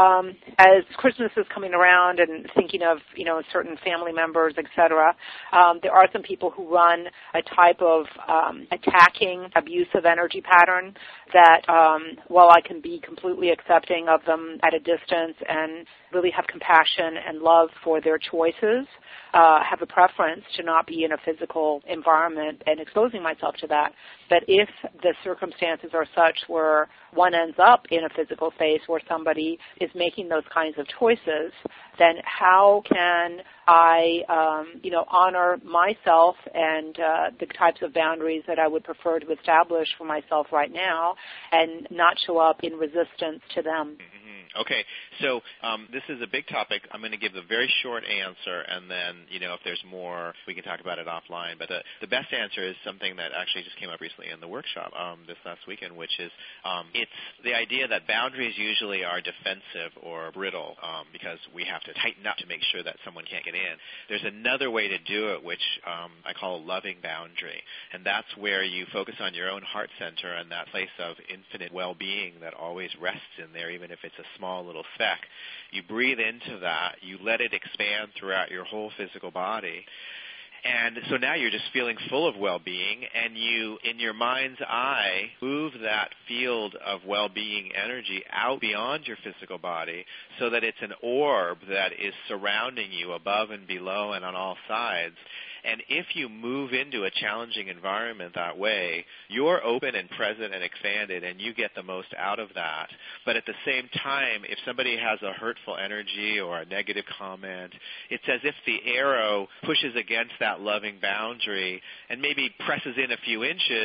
As Christmas is coming around and thinking of, certain family members, etc., there are some people who run a type of attacking, abusive energy pattern that while I can be completely accepting of them at a distance and really have compassion and love for their choices, have a preference to not be in a physical environment and exposing myself to that. But if the circumstances are such where one ends up in a physical space where somebody is making those kinds of choices, then how can I, honor myself and the types of boundaries that I would prefer to establish for myself right now and not show up in resistance to them? Okay, so this is a big topic. I'm going to give a very short answer, and then, if there's more, we can talk about it offline. But the best answer is something that actually just came up recently in the workshop this last weekend, which is it's the idea that boundaries usually are defensive or brittle because we have to tighten up to make sure that someone can't get in. There's another way to do it, which I call a loving boundary, and that's where you focus on your own heart center and that place of infinite well-being that always rests in there, even if it's a small little speck. You breathe into that, you let it expand throughout your whole physical body, and so now you're just feeling full of well-being, and you, in your mind's eye, move that field of well-being energy out beyond your physical body so that it's an orb that is surrounding you above and below and on all sides. And if you move into a challenging environment that way, you're open and present and expanded, and you get the most out of that. But at the same time, if somebody has a hurtful energy or a negative comment, it's as if the arrow pushes against that loving boundary and maybe presses in a few inches,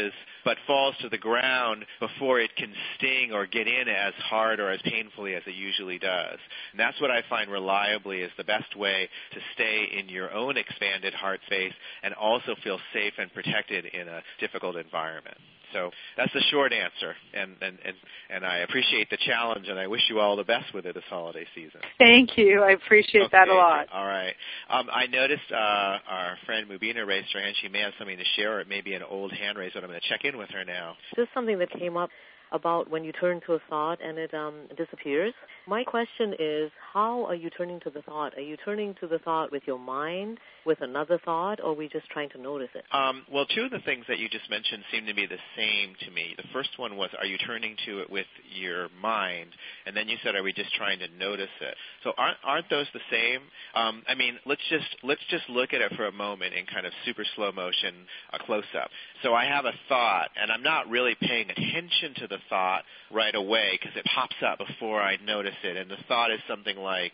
but falls to the ground before it can sting or get in as hard or as painfully as it usually does. And that's what I find reliably is the best way to stay in your own expanded heart space and also feel safe and protected in a difficult environment. So that's the short answer, and I appreciate the challenge, and I wish you all the best with it this holiday season. Thank you. I appreciate that a lot. All right. I noticed our friend Mubina raised her hand. She may have something to share, or it may be an old hand raise, but I'm going to check in with her now. Just something that came up about when you turn to a thought and it disappears. My question is, how are you turning to the thought? Are you turning to the thought with your mind, with another thought, or are we just trying to notice it? Well, two of the things that you just mentioned seem to be the same to me. The first one was, are you turning to it with your mind? And then you said, are we just trying to notice it? So aren't those the same? I mean, let's just look at it for a moment in kind of super slow motion, a close-up. So I have a thought, and I'm not really paying attention to the thought right away because it pops up before I notice it. And the thought is something like,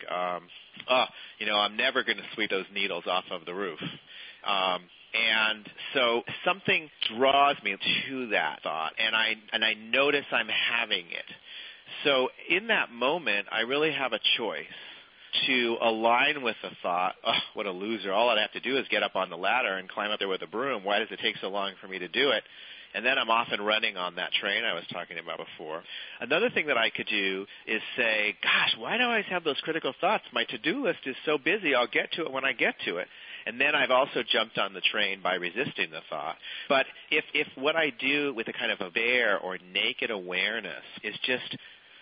I'm never going to sweep those needles off of the roof. And so something draws me to that thought, and I notice I'm having it. So in that moment, I really have a choice to align with the thought, what a loser. All I'd have to do is get up on the ladder and climb up there with a broom. Why does it take so long for me to do it? And then I'm off and running on that train I was talking about before. Another thing that I could do is say, gosh, why do I always have those critical thoughts? My to-do list is so busy, I'll get to it when I get to it. And then I've also jumped on the train by resisting the thought. But if what I do with a kind of a bare or naked awareness is just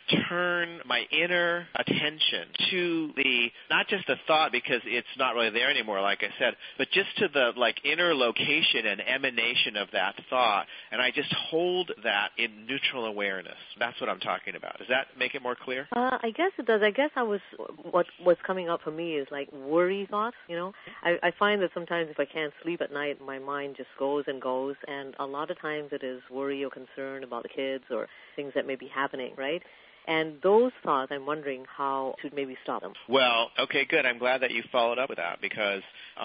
turn my inner attention to not just the thought because it's not really there anymore, like I said, but just to the inner location and emanation of that thought, and I just hold that in neutral awareness. That's what I'm talking about. Does that make it more clear? I guess it does. I guess what's coming up for me is like worry thoughts, I find that sometimes if I can't sleep at night, my mind just goes and goes, and a lot of times it is worry or concern about the kids or things that may be happening, right? And those thoughts, I'm wondering how to maybe stop them. Well, okay, good. I'm glad that you followed up with that because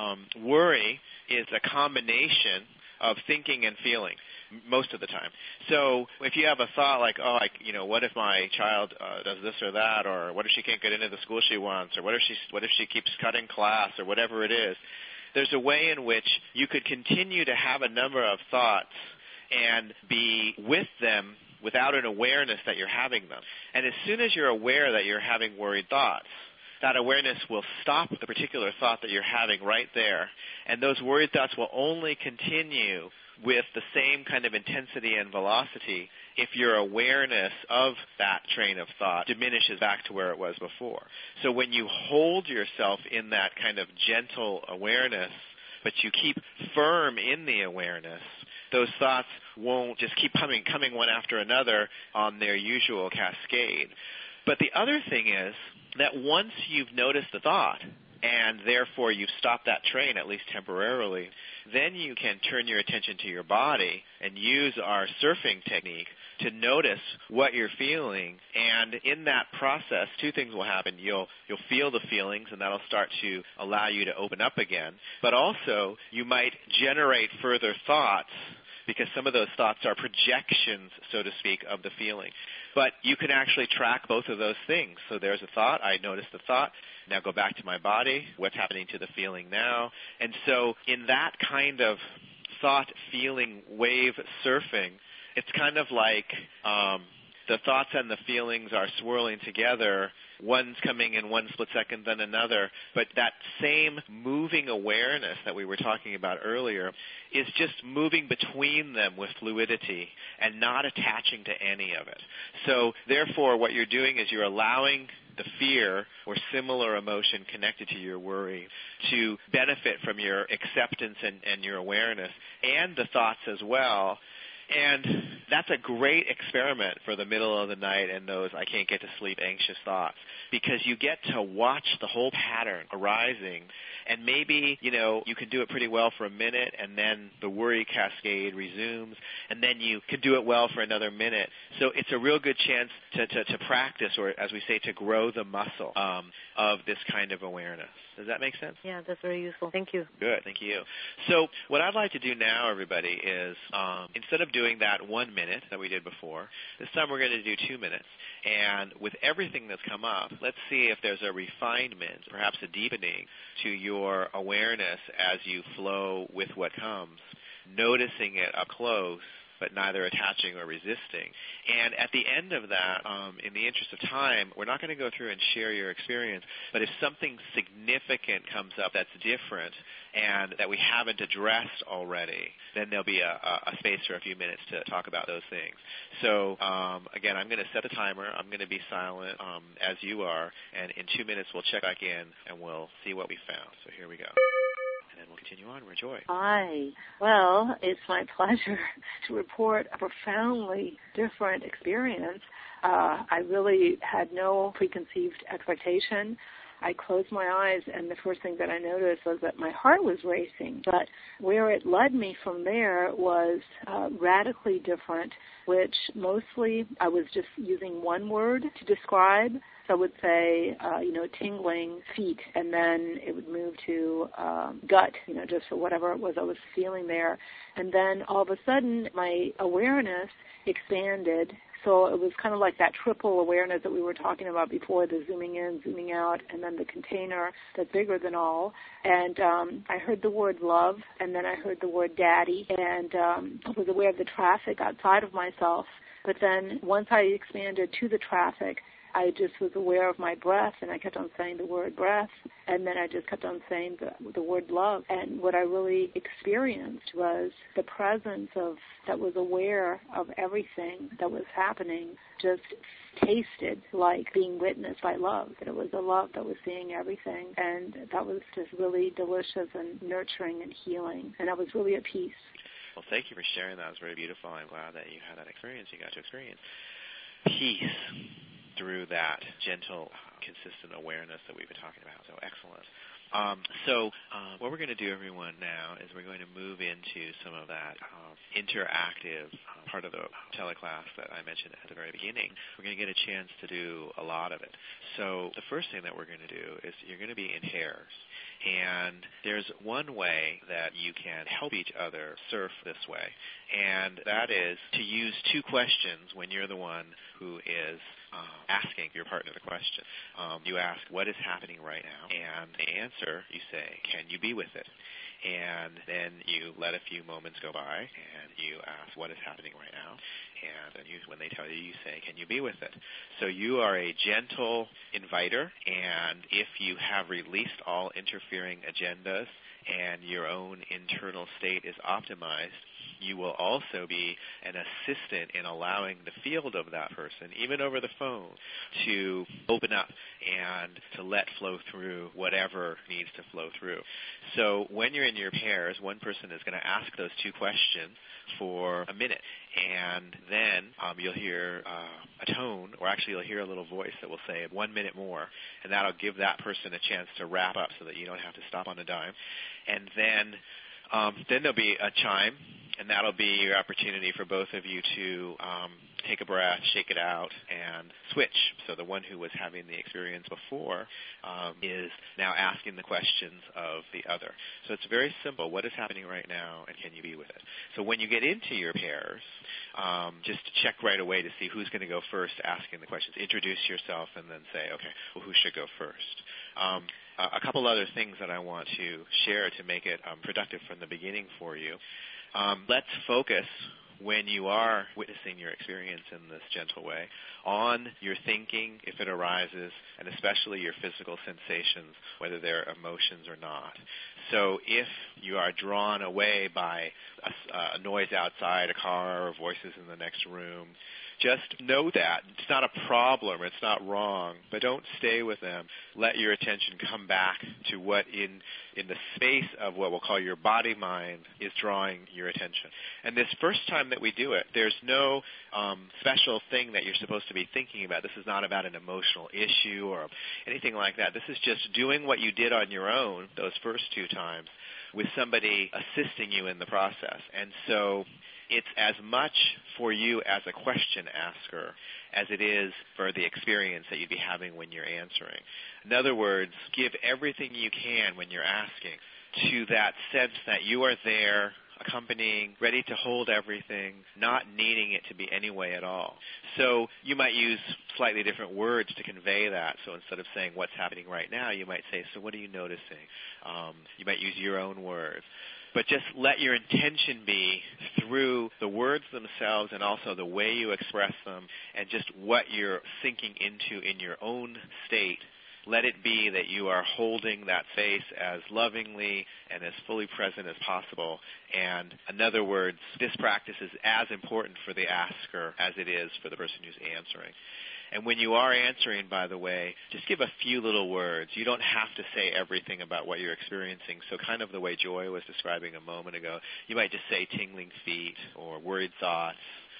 worry is a combination of thinking and feeling most of the time. So if you have a thought like, what if my child does this or that, or what if she can't get into the school she wants, or what if she keeps cutting class, or whatever it is, there's a way in which you could continue to have a number of thoughts and be with them without an awareness that you're having them. And as soon as you're aware that you're having worried thoughts, that awareness will stop the particular thought that you're having right there. And those worried thoughts will only continue with the same kind of intensity and velocity if your awareness of that train of thought diminishes back to where it was before. So when you hold yourself in that kind of gentle awareness, but you keep firm in the awareness, those thoughts won't just keep coming one after another on their usual cascade. But the other thing is that once you've noticed the thought, and therefore you've stopped that train, at least temporarily, then you can turn your attention to your body and use our surfing technique to notice what you're feeling. And in that process, two things will happen. You'll feel the feelings, and that'll start to allow you to open up again. But also, you might generate further thoughts because some of those thoughts are projections, so to speak, of the feeling. But you can actually track both of those things. So there's a thought. I noticed the thought. Now go back to my body. What's happening to the feeling now? And so in that kind of thought-feeling wave surfing, it's kind of like the thoughts and the feelings are swirling together. One's coming in one split second, then another. But that same moving awareness that we were talking about earlier is just moving between them with fluidity and not attaching to any of it. So therefore, what you're doing is you're allowing the fear or similar emotion connected to your worry to benefit from your acceptance and your awareness and the thoughts as well. And that's a great experiment for the middle of the night and those I can't get to sleep anxious thoughts, because you get to watch the whole pattern arising, and maybe, you can do it pretty well for a minute, and then the worry cascade resumes, and then you can do it well for another minute. So it's a real good chance to practice, or as we say, to grow the muscle of this kind of awareness. Does that make sense? Yeah, that's very useful. Thank you. Good, thank you. So what I'd like to do now, everybody, is instead of doing that 1 minute that we did before. This time we're going to do 2 minutes. And with everything that's come up, let's see if there's a refinement, perhaps a deepening to your awareness as you flow with what comes, noticing it up close, but neither attaching or resisting. And at the end of that, in the interest of time, we're not going to go through and share your experience, but if something significant comes up that's different and that we haven't addressed already, then there'll be a space for a few minutes to talk about those things. So, again, I'm going to set a timer. I'm going to be silent as you are, and in 2 minutes we'll check back in and we'll see what we found. So here we go. And then we'll continue on. Joy. Hi. Well, it's my pleasure to report a profoundly different experience. I really had no preconceived expectation. I closed my eyes, and the first thing that I noticed was that my heart was racing. But where it led me from there was radically different, which mostly I was just using one word to describe. So I would say, tingling feet, and then it would move to gut, just for whatever it was I was feeling there. And then all of a sudden, my awareness expanded. So it was kind of like that triple awareness that we were talking about before, the zooming in, zooming out, and then the container that's bigger than all. And I heard the word love, and then I heard the word daddy, and I was aware of the traffic outside of myself. But then once I expanded to the traffic, I just was aware of my breath, and I kept on saying the word breath, and then I just kept on saying the word love. And what I really experienced was the presence of that was aware of everything that was happening, just tasted like being witnessed by love, that it was a love that was seeing everything, and that was just really delicious and nurturing and healing, and I was really at peace. Well, thank you for sharing that. It was very beautiful. I'm glad that you had that experience. You got to experience peace through that gentle, consistent awareness that we've been talking about. So excellent. So what we're going to do, everyone, now is we're going to move into some of that interactive part of the teleclass that I mentioned at the very beginning. We're going to get a chance to do a lot of it. So the first thing that we're going to do is you're going to be in pairs. And there's one way that you can help each other surf this way, and that is to use two questions when you're the one who is asking your partner the question. You ask, what is happening right now? And the answer, you say, can you be with it? And then you let a few moments go by, and you ask, what is happening right now? And then when they tell you, you say, can you be with it? So you are a gentle inviter, and if you have released all interfering agendas and your own internal state is optimized, you will also be an assistant in allowing the field of that person, even over the phone, to open up and to let flow through whatever needs to flow through. So when you're in your pairs, one person is going to ask those two questions for a minute, and then you'll hear a tone, or actually you'll hear a little voice that will say 1 minute more, and that'll give that person a chance to wrap up so that you don't have to stop on a dime. And then there'll be a chime, and that'll be your opportunity for both of you to take a breath, shake it out, and switch. So the one who was having the experience before is now asking the questions of the other. So it's very simple. What is happening right now, and can you be with it? So when you get into your pairs, just check right away to see who's going to go first asking the questions. Introduce yourself and then say, okay, well, who should go first? A couple other things that I want to share to make it productive from the beginning for you. Let's focus, when you are witnessing your experience in this gentle way, on your thinking, if it arises, and especially your physical sensations, whether they're emotions or not. So if you are drawn away by a noise outside, a car, or voices in the next room, just know that. It's not a problem. It's not wrong. But don't stay with them. Let your attention come back to what in the space of what we'll call your body-mind is drawing your attention. And this first time that we do it, there's no special thing that you're supposed to be thinking about. This is not about an emotional issue or anything like that. This is just doing what you did on your own those first two times with somebody assisting you in the process. And so it's as much for you as a question asker as it is for the experience that you'd be having when you're answering. In other words, give everything you can when you're asking to that sense that you are there accompanying, ready to hold everything, not needing it to be any way at all. So you might use slightly different words to convey that. So instead of saying what's happening right now, you might say, so what are you noticing? You might use your own words. But just let your intention be through the words themselves and also the way you express them and just what you're sinking into in your own state. Let it be that you are holding that face as lovingly and as fully present as possible. And in other words, this practice is as important for the asker as it is for the person who's answering. And when you are answering, by the way, just give a few little words. You don't have to say everything about what you're experiencing. So kind of the way Joy was describing a moment ago, you might just say tingling feet or worried thoughts.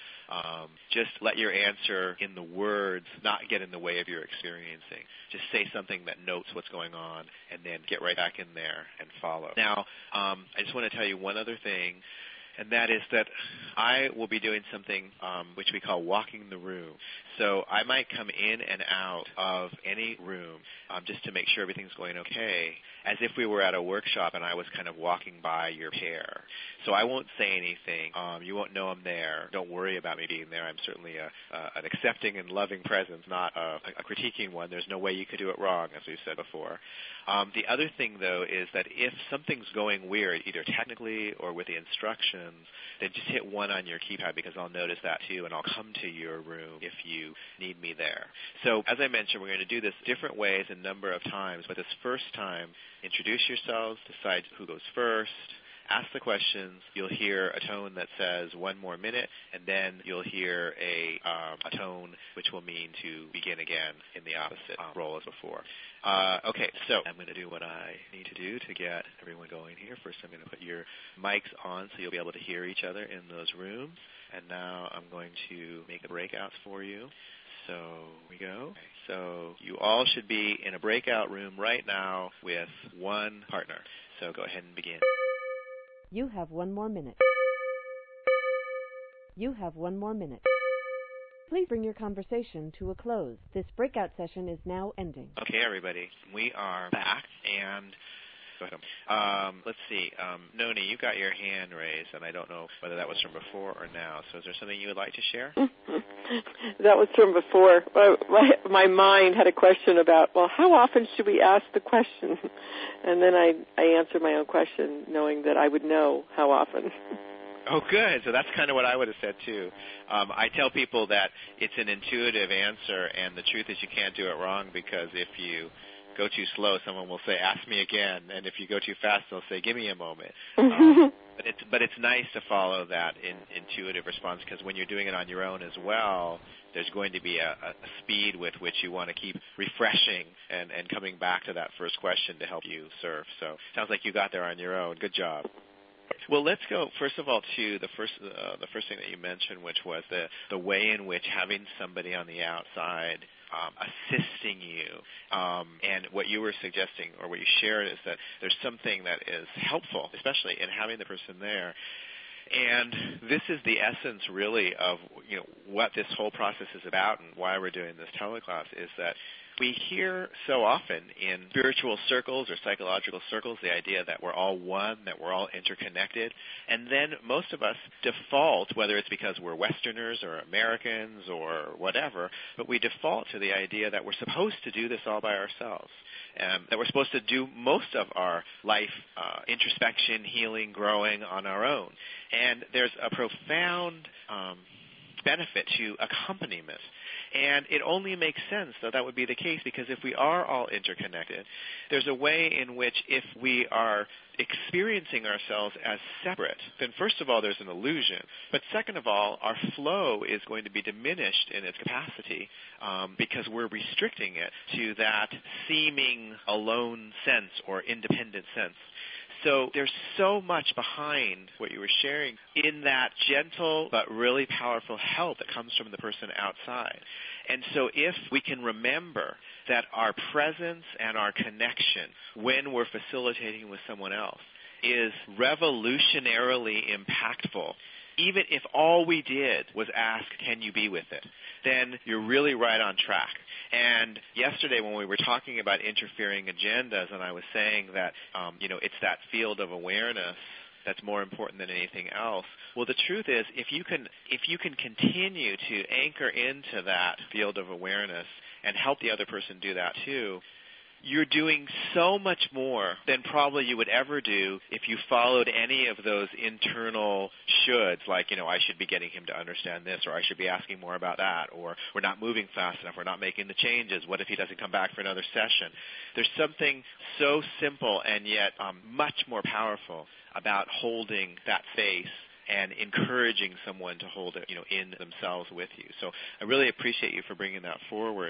Just let your answer in the words not get in the way of your experiencing. Just say something that notes what's going on and then get right back in there and follow. Now, I just want to tell you one other thing, and that is that I will be doing something which we call walking the room. So I might come in and out of any room just to make sure everything's going okay, as if we were at a workshop and I was kind of walking by your pair. So I won't say anything. You won't know I'm there. Don't worry about me being there. I'm certainly an accepting and loving presence, not a critiquing one. There's no way you could do it wrong, as we've said before. The other thing, though, is that if something's going weird, either technically or with the instructions, then just hit 1 on your keypad because I'll notice that too, and I'll come to your room if you need me there. So as I mentioned, we're going to do this different ways a number of times, but this first time, introduce yourselves, decide who goes first, ask the questions. You'll hear a tone that says 1 more minute, and then you'll hear a tone which will mean to begin again in the opposite role as before. Okay, so I'm going to do what I need to do to get everyone going here. First, I'm going to put your mics on so you'll be able to hear each other in those rooms. And now I'm going to make the breakouts for you. So here we go. So you all should be in a breakout room right now with one partner. So go ahead and begin. You have 1 more minute. You have 1 more minute. Please bring your conversation to a close. This breakout session is now ending. Okay, everybody. We are back, and let's see. Noni, you got your hand raised, and I don't know whether that was from before or now. So is there something you would like to share? That was from before. My mind had a question about, well, how often should we ask the question? And then I answered my own question knowing that I would know how often. Oh, good. So that's kind of what I would have said, too. I tell people that it's an intuitive answer, and the truth is you can't do it wrong because if you go too slow, someone will say, ask me again. And if you go too fast, they'll say, give me a moment. But it's nice to follow that intuitive response because when you're doing it on your own as well, there's going to be a speed with which you want to keep refreshing and coming back to that first question to help you surf. So it sounds like you got there on your own. Good job. Well, let's go, first of all, to the first thing that you mentioned, which was the way in which having somebody on the outside assisting you. And what you were suggesting or what you shared is that there's something that is helpful, especially in having the person there. And this is the essence, really, of what this whole process is about and why we're doing this teleclass is that we hear so often in spiritual circles or psychological circles the idea that we're all one, that we're all interconnected, and then most of us default, whether it's because we're Westerners or Americans or whatever, but we default to the idea that we're supposed to do this all by ourselves, that we're supposed to do most of our life introspection, healing, growing on our own. And there's a profound benefit to accompaniment. And it only makes sense that would be the case because if we are all interconnected, there's a way in which if we are experiencing ourselves as separate, then first of all, there's an illusion. But second of all, our flow is going to be diminished in its capacity because we're restricting it to that seeming alone sense or independent sense. So there's so much behind what you were sharing in that gentle but really powerful help that comes from the person outside. And so if we can remember that our presence and our connection when we're facilitating with someone else is revolutionarily impactful, even if all we did was ask, can you be with it, then you're really right on track. And yesterday when we were talking about interfering agendas and I was saying that, it's that field of awareness that's more important than anything else. Well, the truth is, if you can continue to anchor into that field of awareness and help the other person do that too, you're doing so much more than probably you would ever do if you followed any of those internal shoulds, like, I should be getting him to understand this, or I should be asking more about that, or we're not moving fast enough, we're not making the changes, what if he doesn't come back for another session? There's something so simple and yet much more powerful about holding that space and encouraging someone to hold it, in themselves with you. So I really appreciate you for bringing that forward.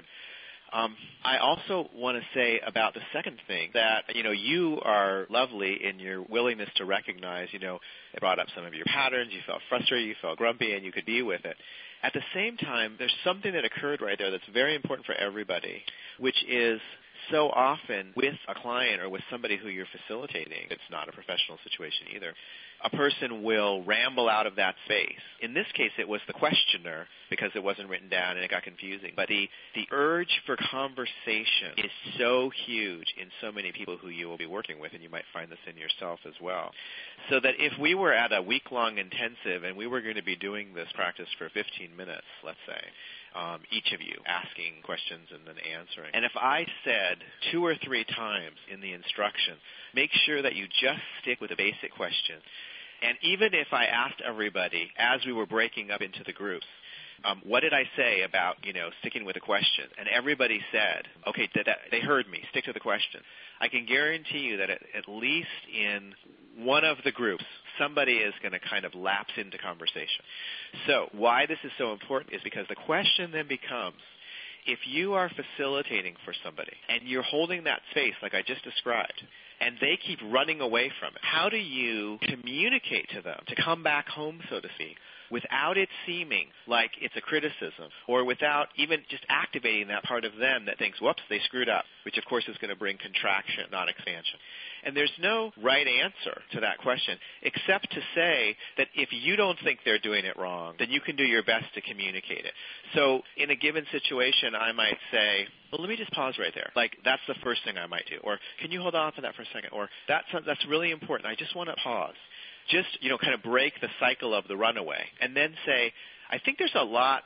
I also want to say about the second thing that, you are lovely in your willingness to recognize, it brought up some of your patterns, you felt frustrated, you felt grumpy, and you could be with it. At the same time, there's something that occurred right there that's very important for everybody, which is so often with a client or with somebody who you're facilitating, it's not a professional situation either, a person will ramble out of that space. In this case, it was the questioner because it wasn't written down and it got confusing. But the urge for conversation is so huge in so many people who you will be working with, and you might find this in yourself as well. So that if we were at a week-long intensive and we were going to be doing this practice for 15 minutes, let's say, each of you asking questions and then answering. And if I said 2 or 3 times in the instruction, make sure that you just stick with the basic question. And even if I asked everybody as we were breaking up into the groups, what did I say about, sticking with a question? And everybody said, okay, they heard me, stick to the question. I can guarantee you that at least in one of the groups, somebody is going to kind of lapse into conversation. So why this is so important is because the question then becomes, if you are facilitating for somebody and you're holding that space like I just described, and they keep running away from it, how do you communicate to them to come back home, so to speak, without it seeming like it's a criticism or without even just activating that part of them that thinks, whoops, they screwed up, which of course is going to bring contraction, not expansion. And there's no right answer to that question except to say that if you don't think they're doing it wrong, then you can do your best to communicate it. So in a given situation, I might say, well, let me just pause right there. Like, that's the first thing I might do. Or can you hold on to that for a second? Or that's really important. I just want to pause. Just, kind of break the cycle of the runaway. And then say, I think there's a lot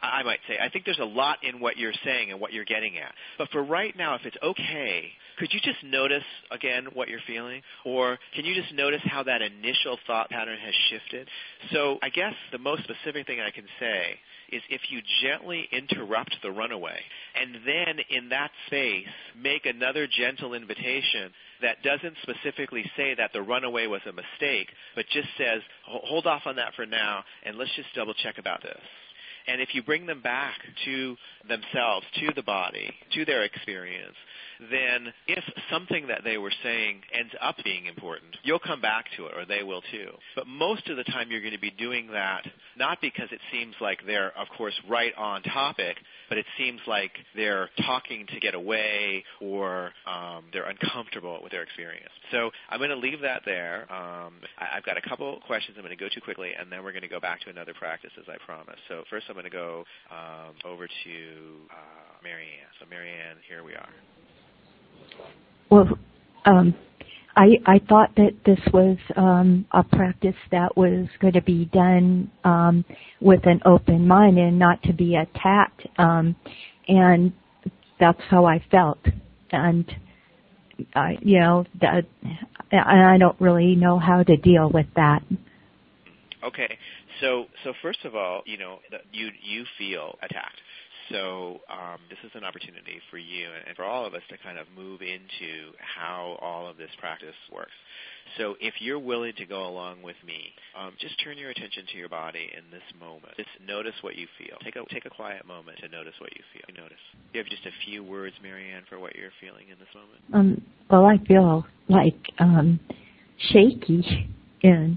in what you're saying and what you're getting at. But for right now, if it's okay, could you just notice, again, what you're feeling? Or can you just notice how that initial thought pattern has shifted? So I guess the most specific thing I can say is if you gently interrupt the runaway and then in that space make another gentle invitation that doesn't specifically say that the runaway was a mistake, but just says, hold off on that for now, and let's just double check about this. And if you bring them back to themselves, to the body, to their experience, then if something that they were saying ends up being important, you'll come back to it, or they will too. But most of the time you're going to be doing that not because it seems like they're, of course, right on topic, but it seems like they're talking to get away or they're uncomfortable with their experience. So I'm going to leave that there. I've got a couple questions I'm going to go to quickly, and then we're going to go back to another practice, as I promised. So first I'm going to go over to Marianne. So Marianne, here we are. Well, I thought that this was a practice that was going to be done with an open mind and not to be attacked, and that's how I felt. And I don't really know how to deal with that. Okay, so first of all, you feel attacked. So this is an opportunity for you and for all of us to kind of move into how all of this practice works. So if you're willing to go along with me, just turn your attention to your body in this moment. Just notice what you feel. Take a quiet moment to notice what you feel. Notice. Do you have just a few words, Marianne, for what you're feeling in this moment? Well, I feel like shaky and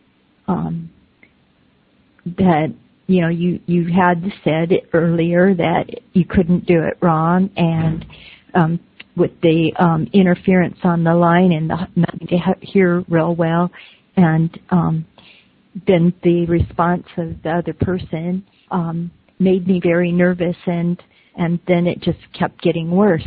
that. You had said earlier that you couldn't do it wrong, and with the interference on the line and not to hear real well, and then the response of the other person made me very nervous, and and then it just kept getting worse.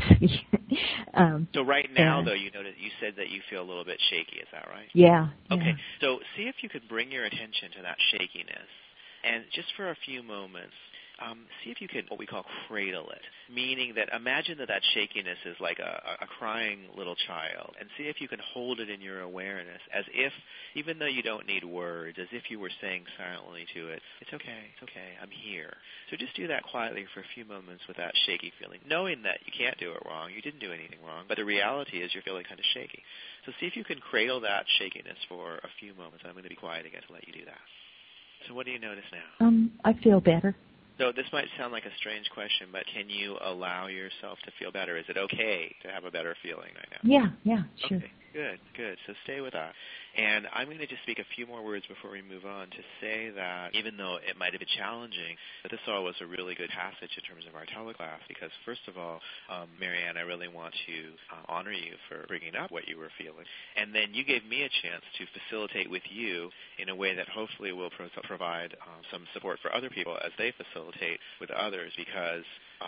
So right now, though, you said that you feel a little bit shaky. Is that right? Yeah. Okay. So see if you could bring your attention to that shakiness, and just for a few moments, see if you can what we call cradle it, meaning that imagine that shakiness is like a crying little child, and see if you can hold it in your awareness as if, even though you don't need words, as if you were saying silently to it, it's okay, I'm here. So just do that quietly for a few moments with that shaky feeling, knowing that you can't do it wrong, you didn't do anything wrong, but the reality is you're feeling kind of shaky. So see if you can cradle that shakiness for a few moments. I'm going to be quiet again to let you do that. So what do you notice now? I feel better. So this might sound like a strange question, but can you allow yourself to feel better? Is it okay to have a better feeling right now? Yeah, sure. Okay, good. So stay with that. And I'm going to just speak a few more words before we move on to say that even though it might have been challenging, that this all was a really good passage in terms of our teleclass because, first of all, Marianne, I really want to honor you for bringing up what you were feeling. And then you gave me a chance to facilitate with you in a way that hopefully will provide some support for other people as they facilitate with others because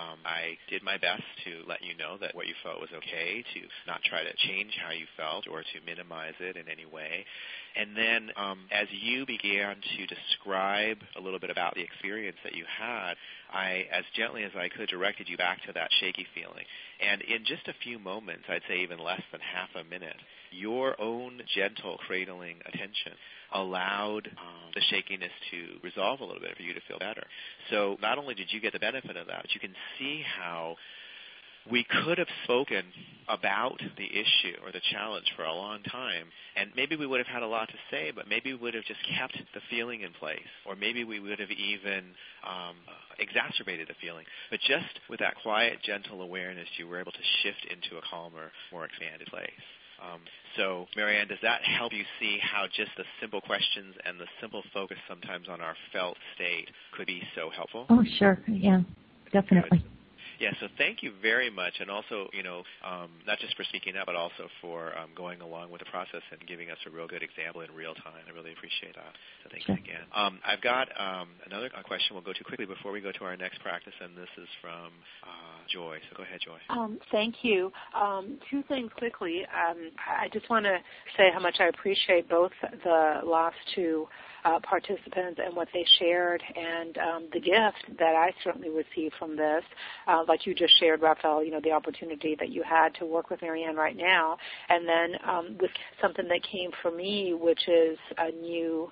I did my best to let you know that what you felt was okay, to not try to change how you felt or to minimize it in any way. And then as you began to describe a little bit about the experience that you had, I, as gently as I could, directed you back to that shaky feeling. And in just a few moments, I'd say even less than half a minute, your own gentle cradling attention allowed the shakiness to resolve a little bit for you to feel better. So not only did you get the benefit of that, but you can see how we could have spoken about the issue or the challenge for a long time, and maybe we would have had a lot to say, but maybe we would have just kept the feeling in place, or maybe we would have even exacerbated the feeling. But just with that quiet, gentle awareness, you were able to shift into a calmer, more expanded place. So, Marianne, does that help you see how just the simple questions and the simple focus sometimes on our felt state could be so helpful? Oh, sure. Yeah, definitely. Good. Yeah, so thank you very much, and also, not just for speaking up, but also for going along with the process and giving us a real good example in real time. I really appreciate that. So thanks again. I've got another question we'll go to quickly before we go to our next practice, and this is from Joy. So go ahead, Joy. Thank you. Two things quickly. I just want to say how much I appreciate both the last two participants and what they shared, and the gift that I certainly received from this, like you just shared, Raphael, the opportunity that you had to work with Marianne right now, and then with something that came for me, which is a new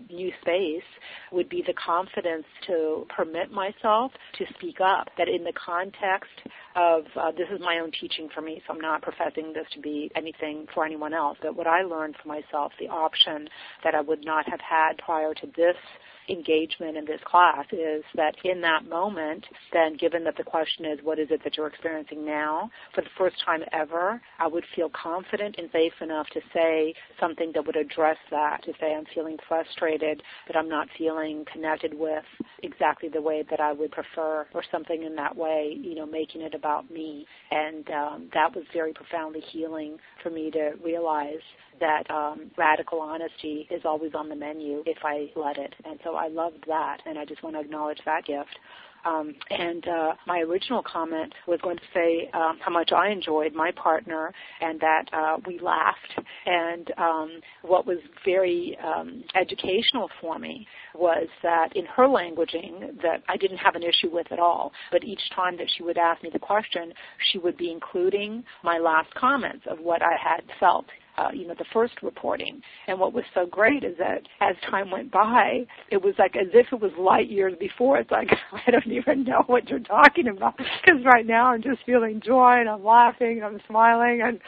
space, would be the confidence to permit myself to speak up, that in the context of, this is my own teaching for me, so I'm not professing this to be anything for anyone else, but what I learned for myself, the option that I would not have had prior to this engagement in this class is that in that moment, then given that the question is, what is it that you're experiencing now? For the first time ever, I would feel confident and safe enough to say something that would address that, to say I'm feeling frustrated, that I'm not feeling connected with exactly the way that I would prefer, or something in that way, making it about me. And that was very profoundly healing for me to realize that radical honesty is always on the menu if I let it. And so I loved that, and I just want to acknowledge that gift. And my original comment was going to say how much I enjoyed my partner and that we laughed. And what was very educational for me was that in her languaging that I didn't have an issue with at all, but each time that she would ask me the question, she would be including my last comments of what I had felt. The first reporting. And what was so great is that as time went by, it was like as if it was light years before. It's like, I don't even know what you're talking about, because right now I'm just feeling joy and I'm laughing and I'm smiling and,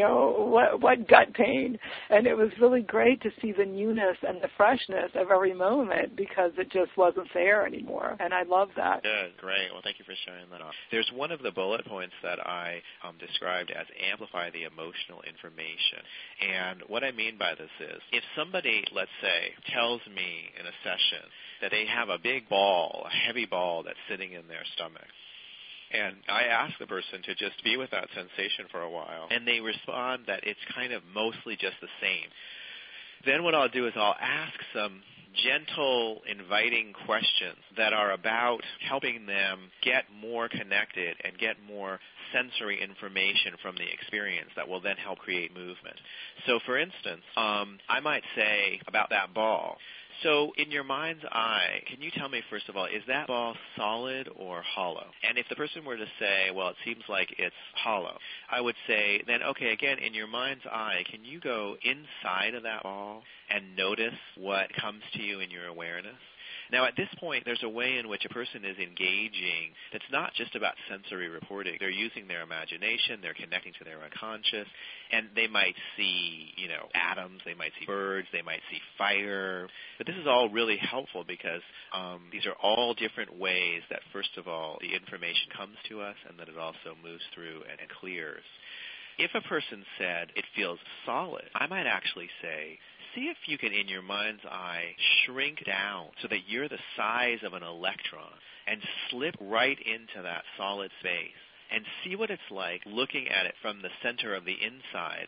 what gut pain. And it was really great to see the newness and the freshness of every moment because it just wasn't there anymore. And I love that. Good, great. Well, thank you for sharing that. There's one of the bullet points that I described as amplify the emotional information. And what I mean by this is, if somebody, let's say, tells me in a session that they have a big ball, a heavy ball that's sitting in their stomach, and I ask the person to just be with that sensation for a while, and they respond that it's kind of mostly just the same, then what I'll do is I'll ask some gentle, inviting questions that are about helping them get more connected and get more sensory information from the experience that will then help create movement. So, for instance, I might say about that ball, so in your mind's eye, can you tell me, first of all, is that ball solid or hollow? And if the person were to say, well, it seems like it's hollow, I would say, then, okay, again, in your mind's eye, can you go inside of that ball and notice what comes to you in your awareness? Now, at this point, there's a way in which a person is engaging that's not just about sensory reporting. They're using their imagination, they're connecting to their unconscious, and they might see, atoms, they might see birds, they might see fire. But this is all really helpful because these are all different ways that, first of all, the information comes to us and that it also moves through and clears. If a person said it feels solid, I might actually say, see if you can, in your mind's eye, shrink down so that you're the size of an electron and slip right into that solid space and see what it's like looking at it from the center of the inside,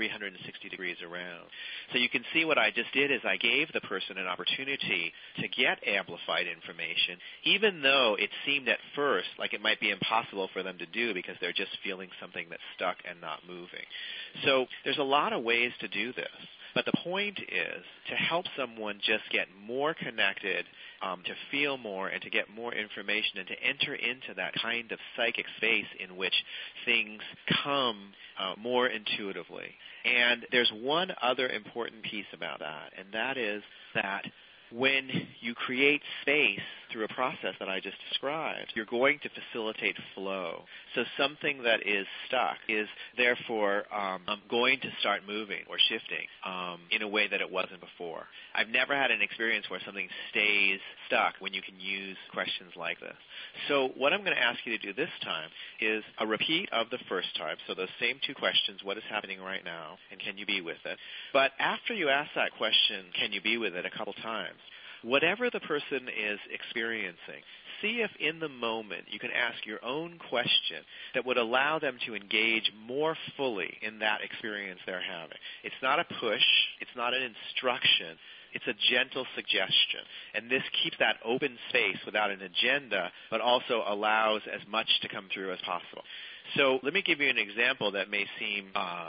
360 degrees around. So you can see what I just did is I gave the person an opportunity to get amplified information, even though it seemed at first like it might be impossible for them to do because they're just feeling something that's stuck and not moving. So there's a lot of ways to do this. But the point is to help someone just get more connected, to feel more and to get more information and to enter into that kind of psychic space in which things come more intuitively. And there's one other important piece about that, and that is that when you create space through a process that I just described, you're going to facilitate flow. So something that is stuck is therefore going to start moving or shifting in a way that it wasn't before. I've never had an experience where something stays stuck when you can use questions like this. So what I'm going to ask you to do this time is a repeat of the first time. So those same two questions, what is happening right now, and can you be with it? But after you ask that question, can you be with it, a couple times, whatever the person is experiencing, see if in the moment you can ask your own question that would allow them to engage more fully in that experience they're having. It's not a push. It's not an instruction. It's a gentle suggestion. And this keeps that open space without an agenda, but also allows as much to come through as possible. So let me give you an example that may seem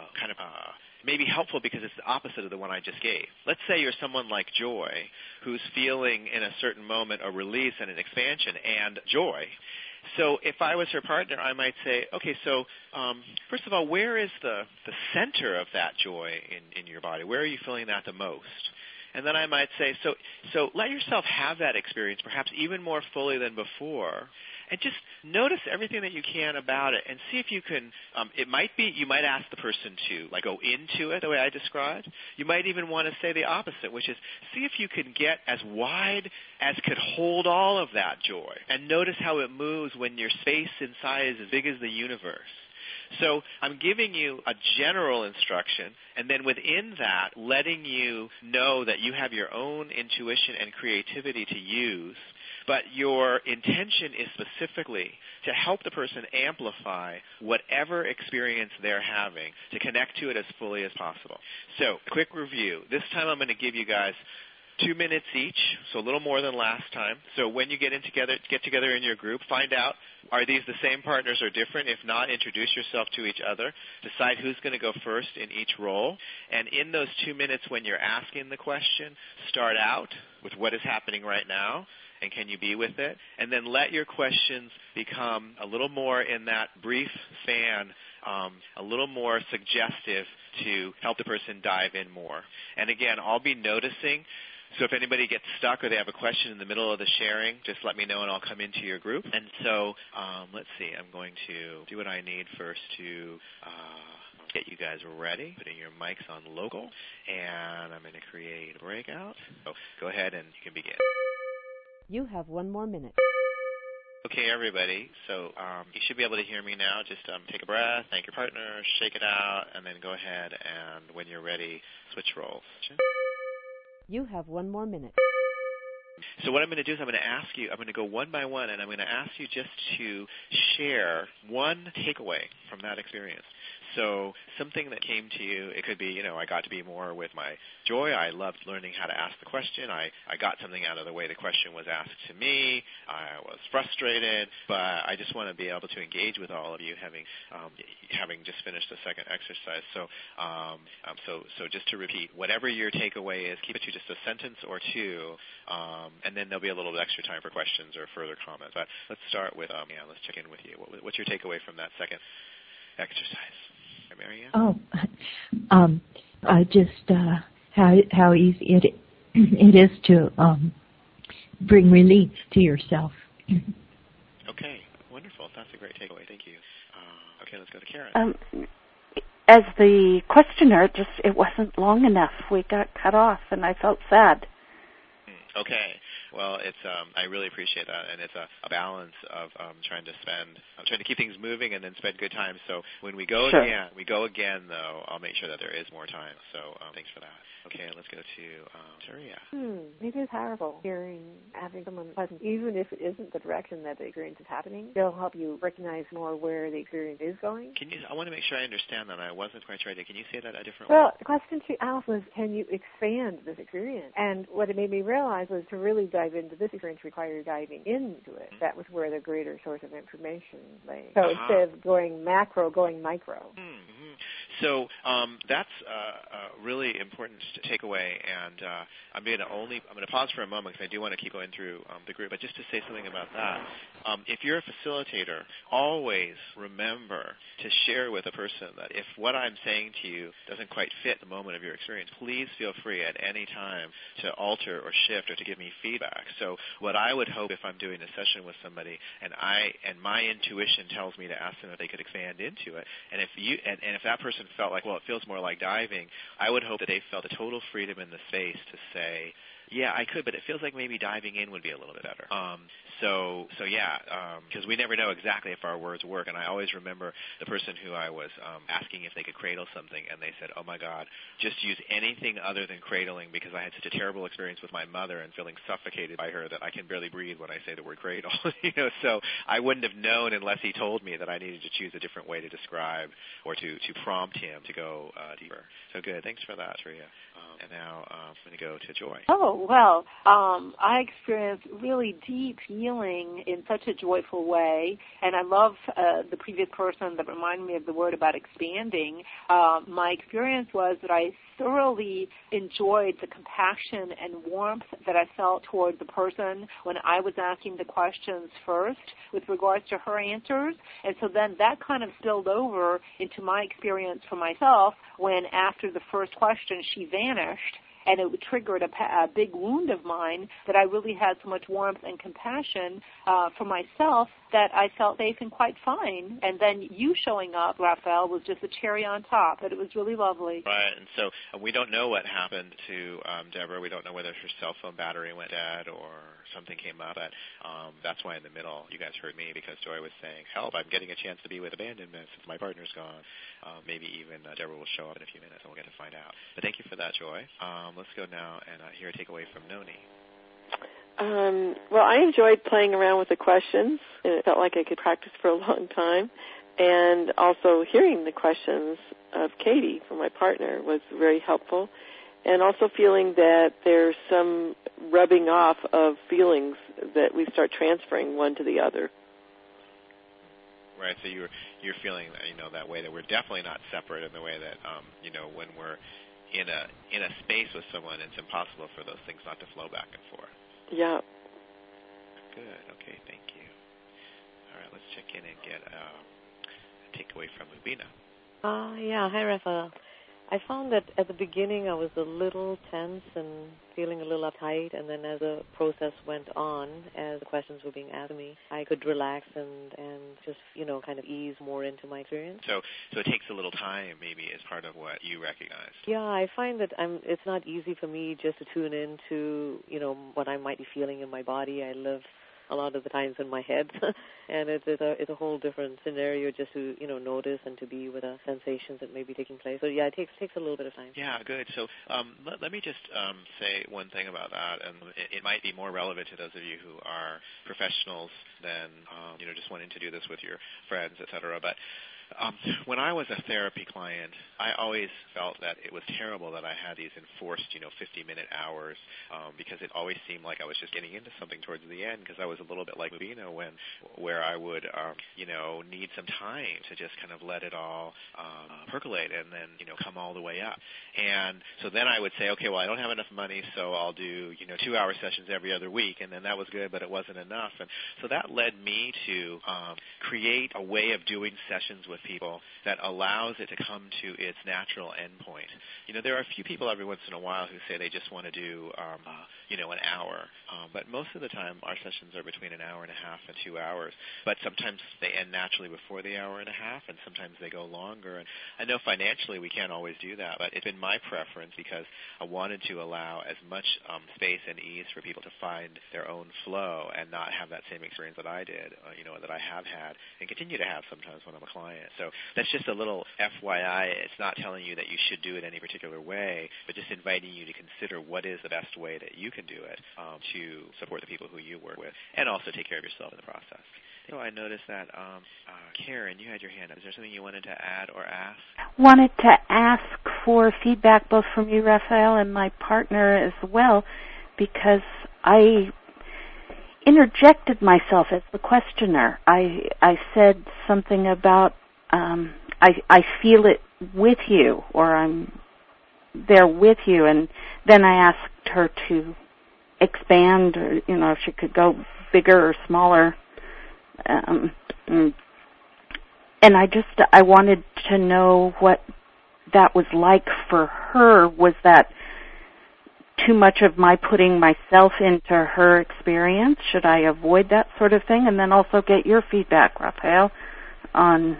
maybe helpful because it's the opposite of the one I just gave. Let's say you're someone like Joy who's feeling in a certain moment a release and an expansion and joy. So if I was her partner, I might say, okay, so first of all, where is the center of that joy in your body? Where are you feeling that the most? And then I might say, so let yourself have that experience perhaps even more fully than before. And just notice everything that you can about it and see if you can, it might be, you might ask the person to go into it the way I described. You might even want to say the opposite, which is see if you can get as wide as could hold all of that joy. And notice how it moves when your space inside is as big as the universe. So I'm giving you a general instruction, and then within that, letting you know that you have your own intuition and creativity to use, but your intention is specifically to help the person amplify whatever experience they're having, to connect to it as fully as possible. So, quick review. This time I'm going to give you guys 2 minutes each, so a little more than last time. So when you get together in your group, find out, are these the same partners or different? If not, introduce yourself to each other. Decide who's going to go first in each role. And in those 2 minutes when you're asking the question, start out with what is happening right now, and can you be with it? And then let your questions become a little more in that brief span, a little more suggestive to help the person dive in more. And again, I'll be noticing. So if anybody gets stuck or they have a question in the middle of the sharing, just let me know and I'll come into your group. And so let's see, I'm going to do what I need first to get you guys ready, putting your mics on local, and I'm going to create a breakout. So go ahead and you can begin. You have 1 more minute. Okay, everybody. So you should be able to hear me now. Just take a breath, thank your partner, shake it out, and then go ahead and when you're ready, switch roles. You have 1 more minute. So what I'm going to do is I'm going to go one by one, and I'm going to ask you just to share one takeaway from that experience. So something that came to you, it could be, I got to be more with my joy. I loved learning how to ask the question. I got something out of the way the question was asked to me. I was frustrated, but I just want to be able to engage with all of you having just finished the second exercise. So just to repeat, whatever your takeaway is, keep it to just a sentence or two, and then there'll be a little extra time for questions or further comments. But let's start with, let's check in with you. What's your takeaway from that second exercise? Marianne? Just how easy it is to bring relief to yourself. Okay, wonderful. That's a great takeaway. Thank you. Okay, let's go to Karen. As the questioner, it wasn't long enough. We got cut off, and I felt sad. Okay. Well, it's I really appreciate that, and it's a balance of trying to keep things moving and then spend good time. So when we go again, though, I'll make sure that there is more time. So thanks for that. Okay, let's go to Saria. It is powerful having someone present, even if it isn't the direction that the experience is happening. It'll help you recognize more where the experience is going. I want to make sure I understand that. I wasn't quite sure. Can you say that a different way? Well, the question to Alice was, can you expand this experience? And what it made me realize was to really dive into this experience required diving into it. That was where the greater source of information lay. So instead of going macro, going micro. Mm-hmm. So that's really important to take away, and I'm going to pause for a moment because I do want to keep going through the group. But just to say something about that, if you're a facilitator, always remember to share with a person that if what I'm saying to you doesn't quite fit the moment of your experience, please feel free at any time to alter or shift or to give me feedback. So what I would hope if I'm doing a session with somebody and my intuition tells me to ask them if they could expand into it, and if that person felt like, well, it feels more like diving, I would hope that they felt a total freedom in the space to say, yeah, I could, but it feels like maybe diving in would be a little bit better. Because we never know exactly if our words work. And I always remember the person who I was asking if they could cradle something, and they said, oh, my God, just use anything other than cradling because I had such a terrible experience with my mother and feeling suffocated by her that I can barely breathe when I say the word cradle. So I wouldn't have known unless he told me that I needed to choose a different way to describe or to prompt him to go deeper. So good. Thanks for that, Saria. And now I'm going to go to Joy. Oh, well, I experienced really deep healing in such a joyful way, and I love the previous person that reminded me of the word about expanding. My experience was that I thoroughly enjoyed the compassion and warmth that I felt toward the person when I was asking the questions first with regards to her answers, and so then that kind of spilled over into my experience for myself when after the first question she vanished, and it triggered a big wound of mine that I really had so much warmth and compassion for myself that I felt safe and quite fine. And then you showing up, Raphael, was just a cherry on top, but it was really lovely. Right, and so we don't know what happened to Deborah. We don't know whether her cell phone battery went dead or something came up, but that's why in the middle you guys heard me because Joy was saying, help, I'm getting a chance to be with abandonment since my partner's gone. Maybe even Deborah will show up in a few minutes and we'll get to find out. But thank you for that, Joy. Let's go now and hear a takeaway from Noni. Well, I enjoyed playing around with the questions, and it felt like I could practice for a long time. And also hearing the questions of Katie, from my partner, was very helpful. And also feeling that there's some rubbing off of feelings that we start transferring one to the other. Right, so you're feeling that way, that we're definitely not separate in the way that when we're in a space with someone, it's impossible for those things not to flow back and forth. Yeah. Good. Okay. Thank you. All right. Let's check in and get a takeaway from Ubina. Hi, Raphael. I found that at the beginning I was a little tense and feeling a little uptight, and then as the process went on, as the questions were being asked me, I could relax and just, kind of ease more into my experience. So it takes a little time, maybe, as part of what you recognize. Yeah, I find that it's not easy for me just to tune into, what I might be feeling in my body. I live a lot of the times in my head, And it's a whole different scenario just to, notice and to be with the sensations that may be taking place. So, yeah, it takes a little bit of time. Yeah, good. So let me just say one thing about that, and it might be more relevant to those of you who are professionals than, just wanting to do this with your friends, et cetera. But when I was a therapy client, I always felt that it was terrible that I had these enforced, 50-minute hours because it always seemed like I was just getting into something towards the end because I was a little bit like Mubina where I would, need some time to just kind of let it all percolate and then, come all the way up. And so then I would say, okay, well, I don't have enough money, so I'll do, 2-hour sessions every other week. And then that was good, but it wasn't enough. And so that led me to create a way of doing sessions with people that allows it to come to its natural endpoint. There are a few people every once in a while who say they just want to do, an hour. But most of the time, our sessions are between an hour and a half and 2 hours. But sometimes they end naturally before the hour and a half, and sometimes they go longer. And I know financially we can't always do that, but it's been my preference because I wanted to allow as much space and ease for people to find their own flow and not have that same experience that I did, that I have had and continue to have sometimes when I'm a client. So that's just a little FYI. It's not telling you that you should do it any particular way, but just inviting you to consider what is the best way that you can do it to support the people who you work with and also take care of yourself in the process. So I noticed that, Karen, you had your hand up. Is there something you wanted to add or ask? Wanted to ask for feedback both from you, Raphael, and my partner as well, because I interjected myself as the questioner. I said something about I feel it with you, or I'm there with you, and then I asked her to expand, or, if she could go bigger or smaller. And I wanted to know what that was like for her. Was that too much of my putting myself into her experience? Should I avoid that sort of thing? And then also get your feedback, Raphael, on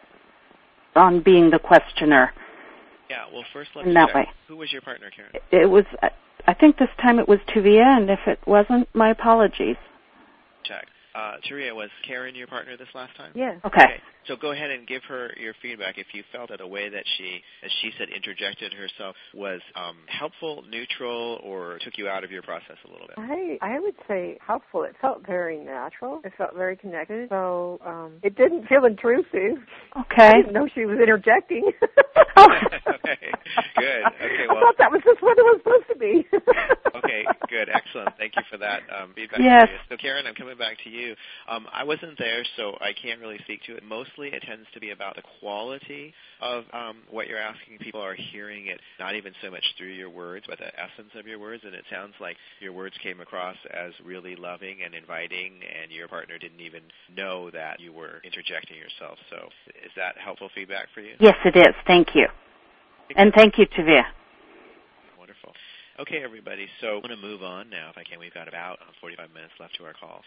being the questioner. Yeah, well, first let's check. Way. Who was your partner, Karen? It was, I think this time it was Tuvia, and if it wasn't, my apologies. Check. Turia, was Karen your partner this last time? Yes. Okay. So go ahead and give her your feedback. If you felt that a way that she, as she said, interjected herself was helpful, neutral, or took you out of your process a little bit. I would say helpful. It felt very natural. It felt very connected. So it didn't feel intrusive. Okay. I didn't know she was interjecting. Okay. Good. Okay. Well, I thought that was just what it was supposed to be. Okay. Good. Excellent. Thank you for that feedback. Yes. So Karen, I'm coming back to you. I wasn't there, so I can't really speak to it. Mostly it tends to be about the quality of what you're asking. People are hearing it not even so much through your words, but the essence of your words, and it sounds like your words came across as really loving and inviting, and your partner didn't even know that you were interjecting yourself. So is that helpful feedback for you? Yes, it is. Thank you. And thank you, Tuvia. Wonderful. Okay, everybody, so I want to move on now, if I can. We've got about 45 minutes left to our call.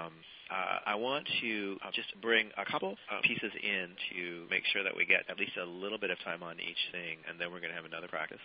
I want to just bring a couple pieces in to make sure that we get at least a little bit of time on each thing, and then we're going to have another practice.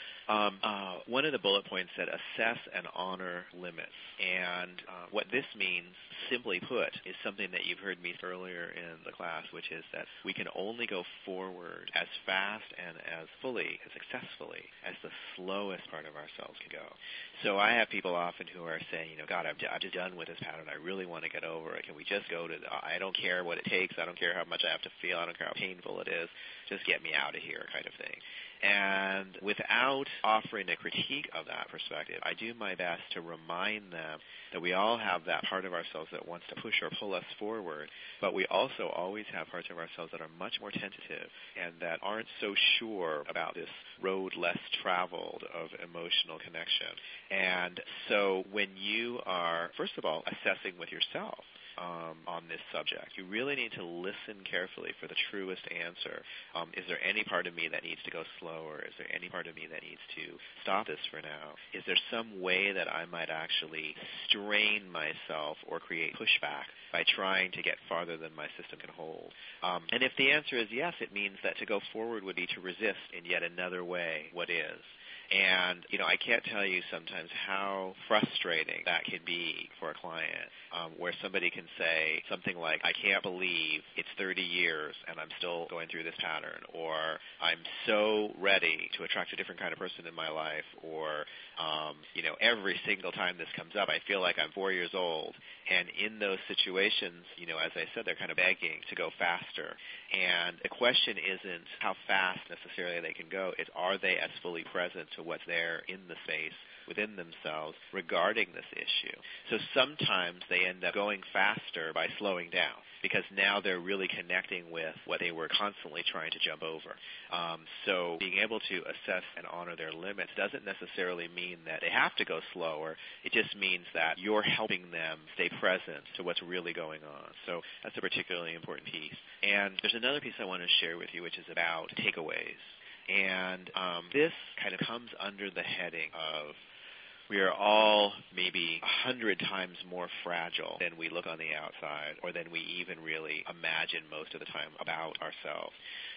One of the bullet points said assess and honor limits. And what this means, simply put, is something that you've heard me earlier in the class, which is that we can only go forward as fast and as fully, as successfully as the slowest part of ourselves can go. So I have people often who are saying, God, I'm just done with this pattern. I really want to get over it. Can we just go to I don't care what it takes. I don't care how much I have to feel. I don't care how painful it is. Just get me out of here kind of thing. And without offering a critique of that perspective, I do my best to remind them that we all have that part of ourselves that wants to push or pull us forward, but we also always have parts of ourselves that are much more tentative and that aren't so sure about this road less traveled of emotional connection. And so when you are, first of all, assessing with yourself, on this subject, you really need to listen carefully for the truest answer. Is there any part of me that needs to go slower? Is there any part of me that needs to stop this for now? Is there some way that I might actually strain myself or create pushback by trying to get farther than my system can hold? And if the answer is yes, it means that to go forward would be to resist in yet another way what is. And, I can't tell you sometimes how frustrating that can be for a client, where somebody can say something like, I can't believe it's 30 years and I'm still going through this pattern, or I'm so ready to attract a different kind of person in my life, or, every single time this comes up, I feel like I'm 4 years old. And in those situations, as I said, they're kind of begging to go faster. And the question isn't how fast necessarily they can go. It's, are they as fully present to what's there in the space within themselves regarding this issue? So sometimes they end up going faster by slowing down, because now they're really connecting with what they were constantly trying to jump over. So being able to assess and honor their limits doesn't necessarily mean that they have to go slower. It just means that you're helping them stay present to what's really going on. So that's a particularly important piece. And there's another piece I want to share with you, which is about takeaways. And this kind of comes under the heading of, we are all maybe 100 times more fragile than we look on the outside, or than we even really imagine most of the time about ourselves.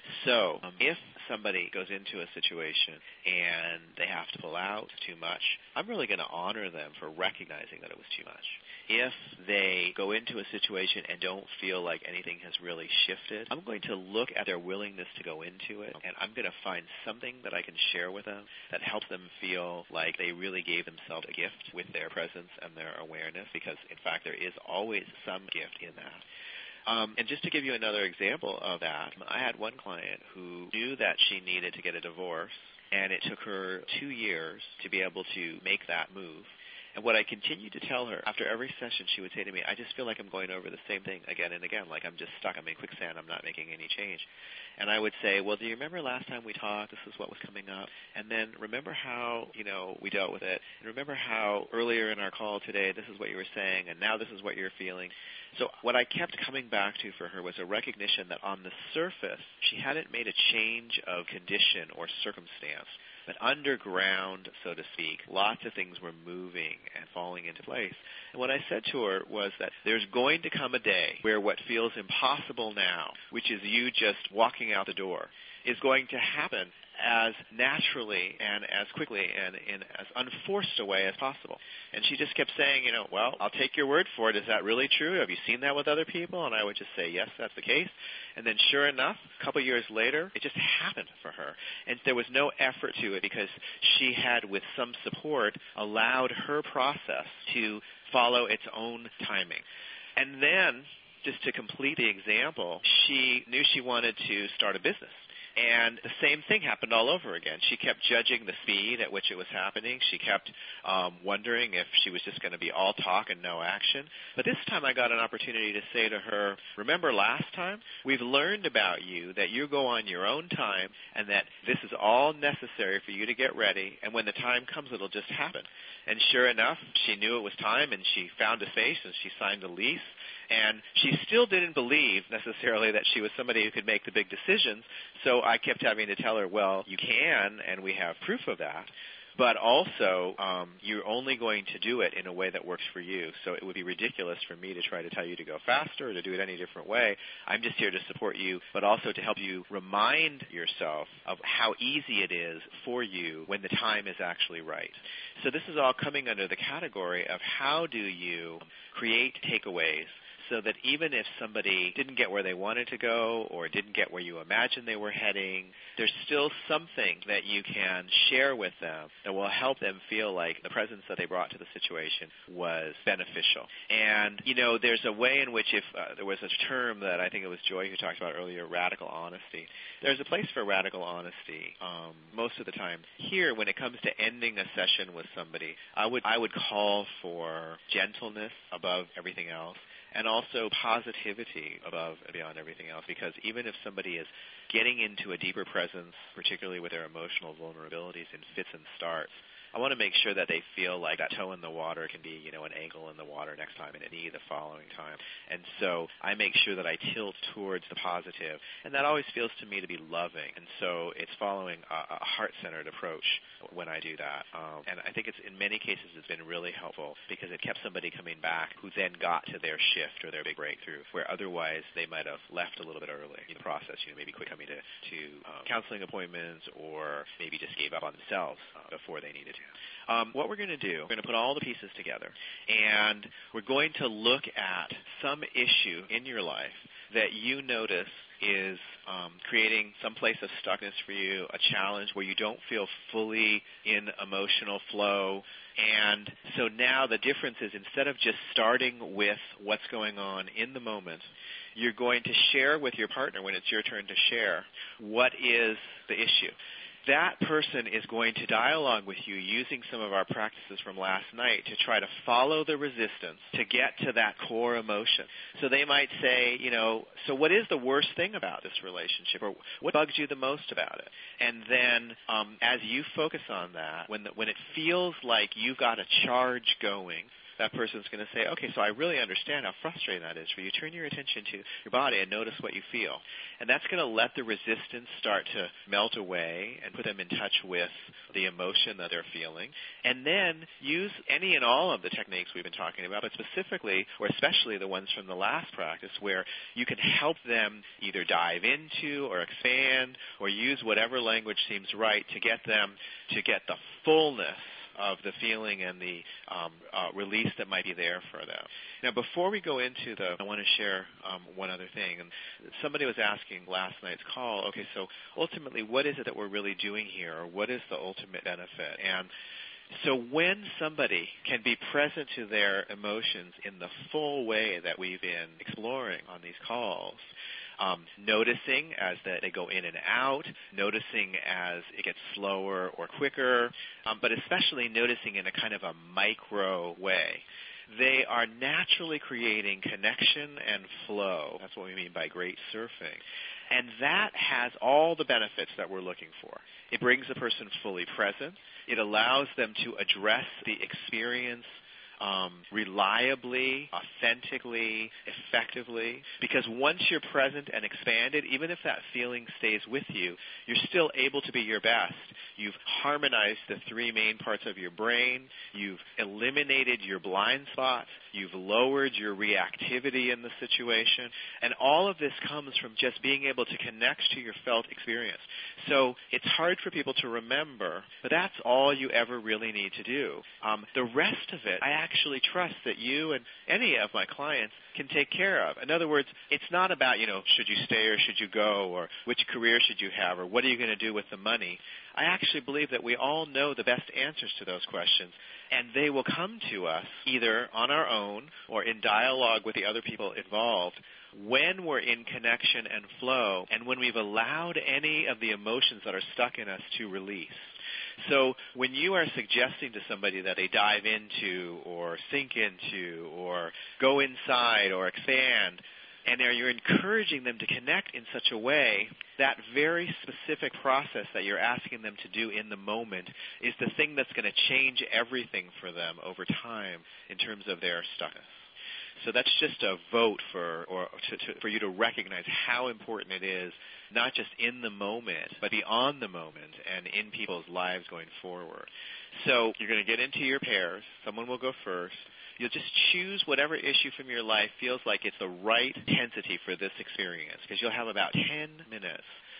So if somebody goes into a situation and they have to pull out too much, I'm really going to honor them for recognizing that it was too much. If they go into a situation and don't feel like anything has really shifted, I'm going to look at their willingness to go into it, and I'm going to find something that I can share with them that helps them feel like they really gave themselves a gift with their presence and their awareness, because, in fact, there is always some gift in that. And just to give you another example of that, I had one client who knew that she needed to get a divorce, and it took her 2 years to be able to make that move. And what I continued to tell her, after every session, she would say to me, I just feel like I'm going over the same thing again and again, like I'm just stuck. I'm in quicksand. I'm not making any change. And I would say, well, do you remember last time we talked? This is what was coming up. And then remember how, we dealt with it. And remember how earlier in our call today, this is what you were saying, and now this is what you're feeling. So what I kept coming back to for her was a recognition that on the surface, she hadn't made a change of condition or circumstance. But underground, so to speak, lots of things were moving and falling into place. And what I said to her was that there's going to come a day where what feels impossible now, which is you just walking out the door, is going to happen as naturally and as quickly and in as unforced a way as possible. And she just kept saying, well, I'll take your word for it. Is that really true? Have you seen that with other people? And I would just say, yes, that's the case. And then sure enough, a couple years later, it just happened for her. And there was no effort to it, because she had, with some support, allowed her process to follow its own timing. And then, just to complete the example, she knew she wanted to start a business. And the same thing happened all over again. She kept judging the speed at which it was happening. She kept wondering if she was just going to be all talk and no action. But this time I got an opportunity to say to her, remember last time? We've learned about you that you go on your own time, and that this is all necessary for you to get ready, and when the time comes, it'll just happen. And sure enough, she knew it was time, and she found a space, and she signed a lease. And she still didn't believe necessarily that she was somebody who could make the big decisions. So I kept having to tell her, well, you can, and we have proof of that. But also, you're only going to do it in a way that works for you. So it would be ridiculous for me to try to tell you to go faster or to do it any different way. I'm just here to support you, but also to help you remind yourself of how easy it is for you when the time is actually right. So this is all coming under the category of how do you create takeaways, so that even if somebody didn't get where they wanted to go or didn't get where you imagined they were heading, there's still something that you can share with them that will help them feel like the presence that they brought to the situation was beneficial. And, there's a way in which, if there was a term that I think it was Joy who talked about earlier, radical honesty. There's a place for radical honesty most of the time. Here, when it comes to ending a session with somebody, I would call for gentleness above everything else, and also positivity above and beyond everything else, because even if somebody is getting into a deeper presence, particularly with their emotional vulnerabilities in fits and starts, I want to make sure that they feel like that toe in the water can be, an ankle in the water next time and a knee the following time. And so I make sure that I tilt towards the positive, and that always feels to me to be loving. And so it's following a heart-centered approach when I do that. And I think in many cases it's been really helpful because it kept somebody coming back who then got to their shift or their big breakthrough, where otherwise they might have left a little bit early in the process, maybe quit coming to counseling appointments or maybe just gave up on themselves before they needed to. What we're going to do, we're going to put all the pieces together, and we're going to look at some issue in your life that you notice is creating some place of stuckness for you, a challenge where you don't feel fully in emotional flow. And so now the difference is, instead of just starting with what's going on in the moment, you're going to share with your partner, when it's your turn to share, what is the issue. That person is going to dialogue with you using some of our practices from last night to try to follow the resistance to get to that core emotion. So they might say, so what is the worst thing about this relationship, or what bugs you the most about it? And then as you focus on that, when it feels like you've got a charge going, that person's going to say, okay, so I really understand how frustrating that is for you. Turn your attention to your body and notice what you feel. And that's going to let the resistance start to melt away and put them in touch with the emotion that they're feeling. And then use any and all of the techniques we've been talking about, but specifically, or especially the ones from the last practice, where you can help them either dive into or expand or use whatever language seems right to get them to get the fullness of the feeling and the release that might be there for them. Now, before we go into I want to share one other thing. And somebody was asking last night's call, okay, so ultimately, what is it that we're really doing here, or what is the ultimate benefit? And so when somebody can be present to their emotions in the full way that we've been exploring on these calls, noticing as they go in and out, noticing as it gets slower or quicker, but especially noticing in a kind of a micro way, they are naturally creating connection and flow. That's what we mean by great surfing. And that has all the benefits that we're looking for. It brings the person fully present. It allows them to address the experience reliably, authentically, effectively, because once you're present and expanded, even if that feeling stays with you, you're still able to be your best. You've harmonized the three main parts of your brain. You've eliminated your blind spots. You've lowered your reactivity in the situation. And all of this comes from just being able to connect to your felt experience. So it's hard for people to remember, but that's all you ever really need to do. The rest of it, I actually trust that you and any of my clients can take care of. In other words, it's not about, should you stay or should you go, or which career should you have, or what are you going to do with the money. I actually believe that we all know the best answers to those questions, and they will come to us either on our own or in dialogue with the other people involved when we're in connection and flow, and when we've allowed any of the emotions that are stuck in us to release. So when you are suggesting to somebody that they dive into or sink into or go inside or expand, and you're encouraging them to connect in such a way, that very specific process that you're asking them to do in the moment is the thing that's going to change everything for them over time in terms of their stuckness. So that's just a vote for you to recognize how important it is, not just in the moment, but beyond the moment and in people's lives going forward. So you're going to get into your pairs. Someone will go first. You'll just choose whatever issue from your life feels like it's the right intensity for this experience, because you'll have about 10 minutes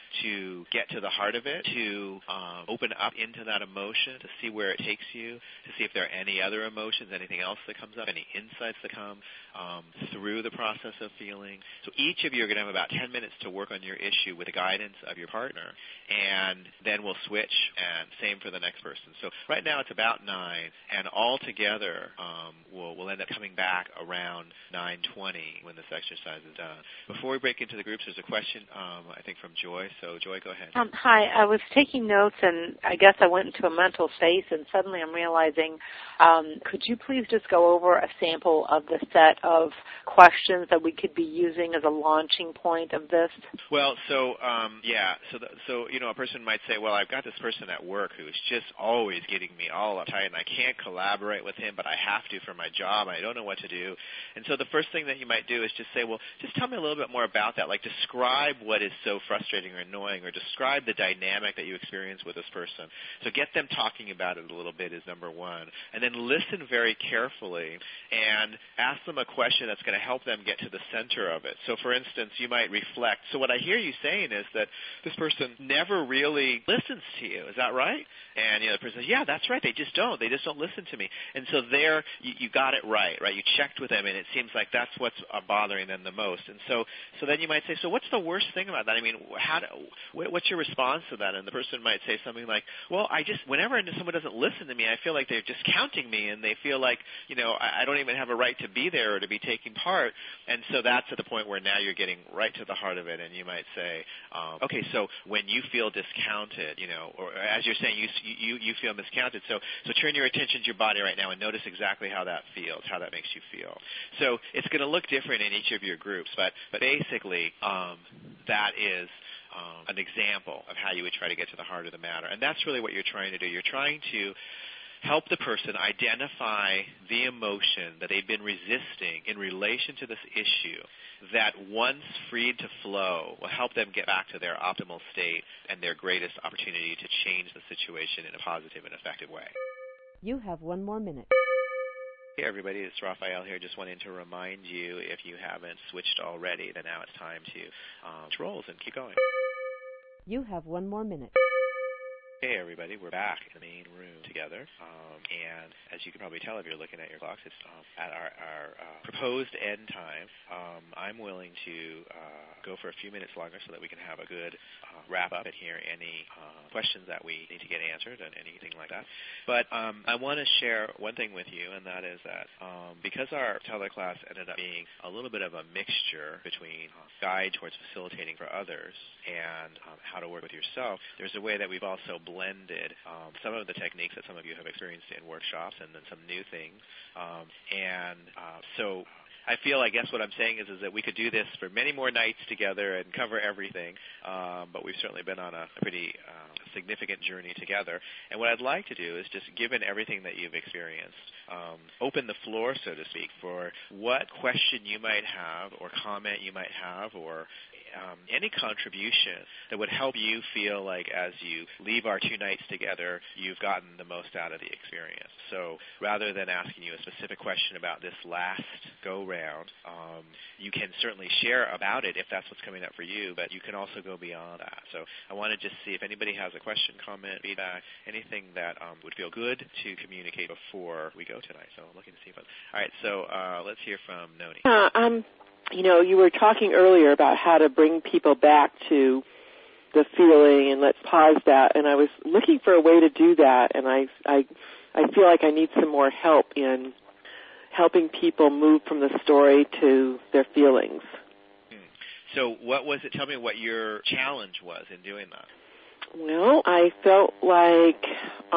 to get to the heart of it, to open up into that emotion, to see where it takes you, to see if there are any other emotions, anything else that comes up, any insights that come through the process of feeling. So each of you are going to have about 10 minutes to work on your issue with the guidance of your partner, and then we'll switch, and same for the next person. So right now it's about 9, and all together we'll end up coming back around 9:20 when this exercise is done. Before we break into the groups, there's a question, I think, from Joy. So So, Joy, go ahead. Hi. I was taking notes, and I guess I went into a mental space, and suddenly I'm realizing, could you please just go over a sample of the set of questions that we could be using as a launching point of this? Well, so a person might say, well, I've got this person at work who is just always getting me all uptight, and I can't collaborate with him, but I have to for my job, and I don't know what to do. And so the first thing that you might do is just say, well, just tell me a little bit more about that. Like, describe what is so frustrating or annoying, or describe the dynamic that you experience with this person. So get them talking about it a little bit is number one. And then listen very carefully and ask them a question that's going to help them get to the center of it. So, for instance, you might reflect. So what I hear you saying is that this person never really listens to you. Is that right? And the person says, yeah, that's right. They just don't listen to me. And so there, you got it right? You checked with them, and it seems like that's what's bothering them the most. And so then you might say, so what's the worst thing about that? I mean, what's your response to that? And the person might say something like, well, whenever someone doesn't listen to me, I feel like they're discounting me, and they feel like, I don't even have a right to be there or to be taking part. And so that's at the point where now you're getting right to the heart of it, and you might say, okay, so when you feel discounted, or as you're saying, you feel miscounted, so turn your attention to your body right now and notice exactly how that feels, how that makes you feel. So it's going to look different in each of your groups, but basically that is an example of how you would try to get to the heart of the matter. And that's really what you're trying to do. You're trying to help the person identify the emotion that they've been resisting in relation to this issue that once freed to flow will help them get back to their optimal state and their greatest opportunity to change the situation in a positive and effective way. You have 1 more minute. Hey everybody, it's Raphael here. Just wanted to remind you, if you haven't switched already, then now it's time to switch roles and keep going. You have 1 more minute. Hey everybody, we're back in the main room together, and as you can probably tell if you're looking at your clocks, it's at our proposed end time. I'm willing to go for a few minutes longer so that we can have a good wrap-up and hear any questions that we need to get answered and anything like that. But I want to share one thing with you, and that is that because our teleclass ended up being a little bit of a mixture between guide towards facilitating for others and how to work with yourself, there's a way that we've also blended some of the techniques that some of you have experienced in workshops and then some new things. So I feel, I guess what I'm saying is that we could do this for many more nights together and cover everything, but we've certainly been on a pretty significant journey together. And what I'd like to do is just, given everything that you've experienced, open the floor, so to speak, for what question you might have or comment you might have or any contribution that would help you feel like as you leave our 2 nights together, you've gotten the most out of the experience. So rather than asking you a specific question about this last go-round, you can certainly share about it if that's what's coming up for you, but you can also go beyond that. So I want to just see if anybody has a question, comment, feedback, anything that would feel good to communicate before we go tonight. So I'm looking to see if all right, so let's hear from Noni. You were talking earlier about how to bring people back to the feeling, and let's pause that. And I was looking for a way to do that, and I feel like I need some more help in helping people move from the story to their feelings. So what was it? Tell me what your challenge was in doing that. Well, I felt like,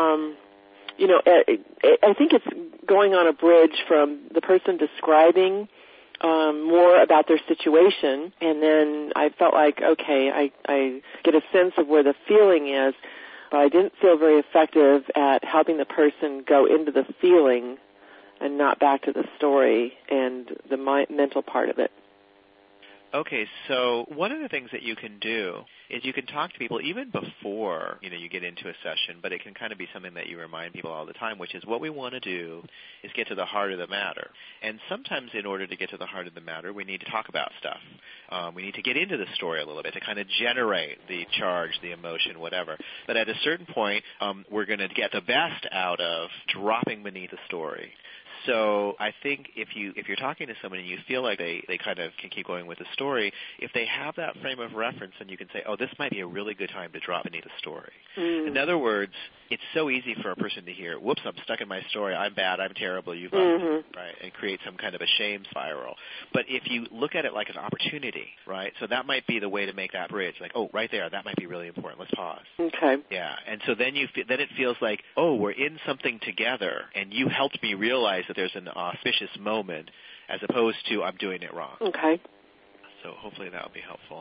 I think it's going on a bridge from the person describing more about their situation, and then I felt like, okay, I get a sense of where the feeling is, but I didn't feel very effective at helping the person go into the feeling and not back to the story and the mental part of it. Okay, so one of the things that you can do is you can talk to people even before, you get into a session, but it can kind of be something that you remind people all the time, which is what we want to do is get to the heart of the matter. And sometimes in order to get to the heart of the matter, we need to talk about stuff. We need to get into the story a little bit to kind of generate the charge, the emotion, whatever. But at a certain point, we're going to get the best out of dropping beneath the story. So I think if you're talking to someone and you feel like they kind of can keep going with the story, if they have that frame of reference, then you can say, oh, this might be a really good time to drop beneath the story. In other words, it's so easy for a person to hear, whoops, I'm stuck in my story, I'm bad, I'm terrible, you've lost me, right, and create some kind of a shame spiral. But if you look at it like an opportunity, right, so that might be the way to make that bridge, like, oh, right there, that might be really important, let's pause. Okay. Yeah, and so then then it feels like, oh, we're in something together, and you helped me realize that there's an auspicious moment, as opposed to I'm doing it wrong. Okay. So hopefully that will be helpful.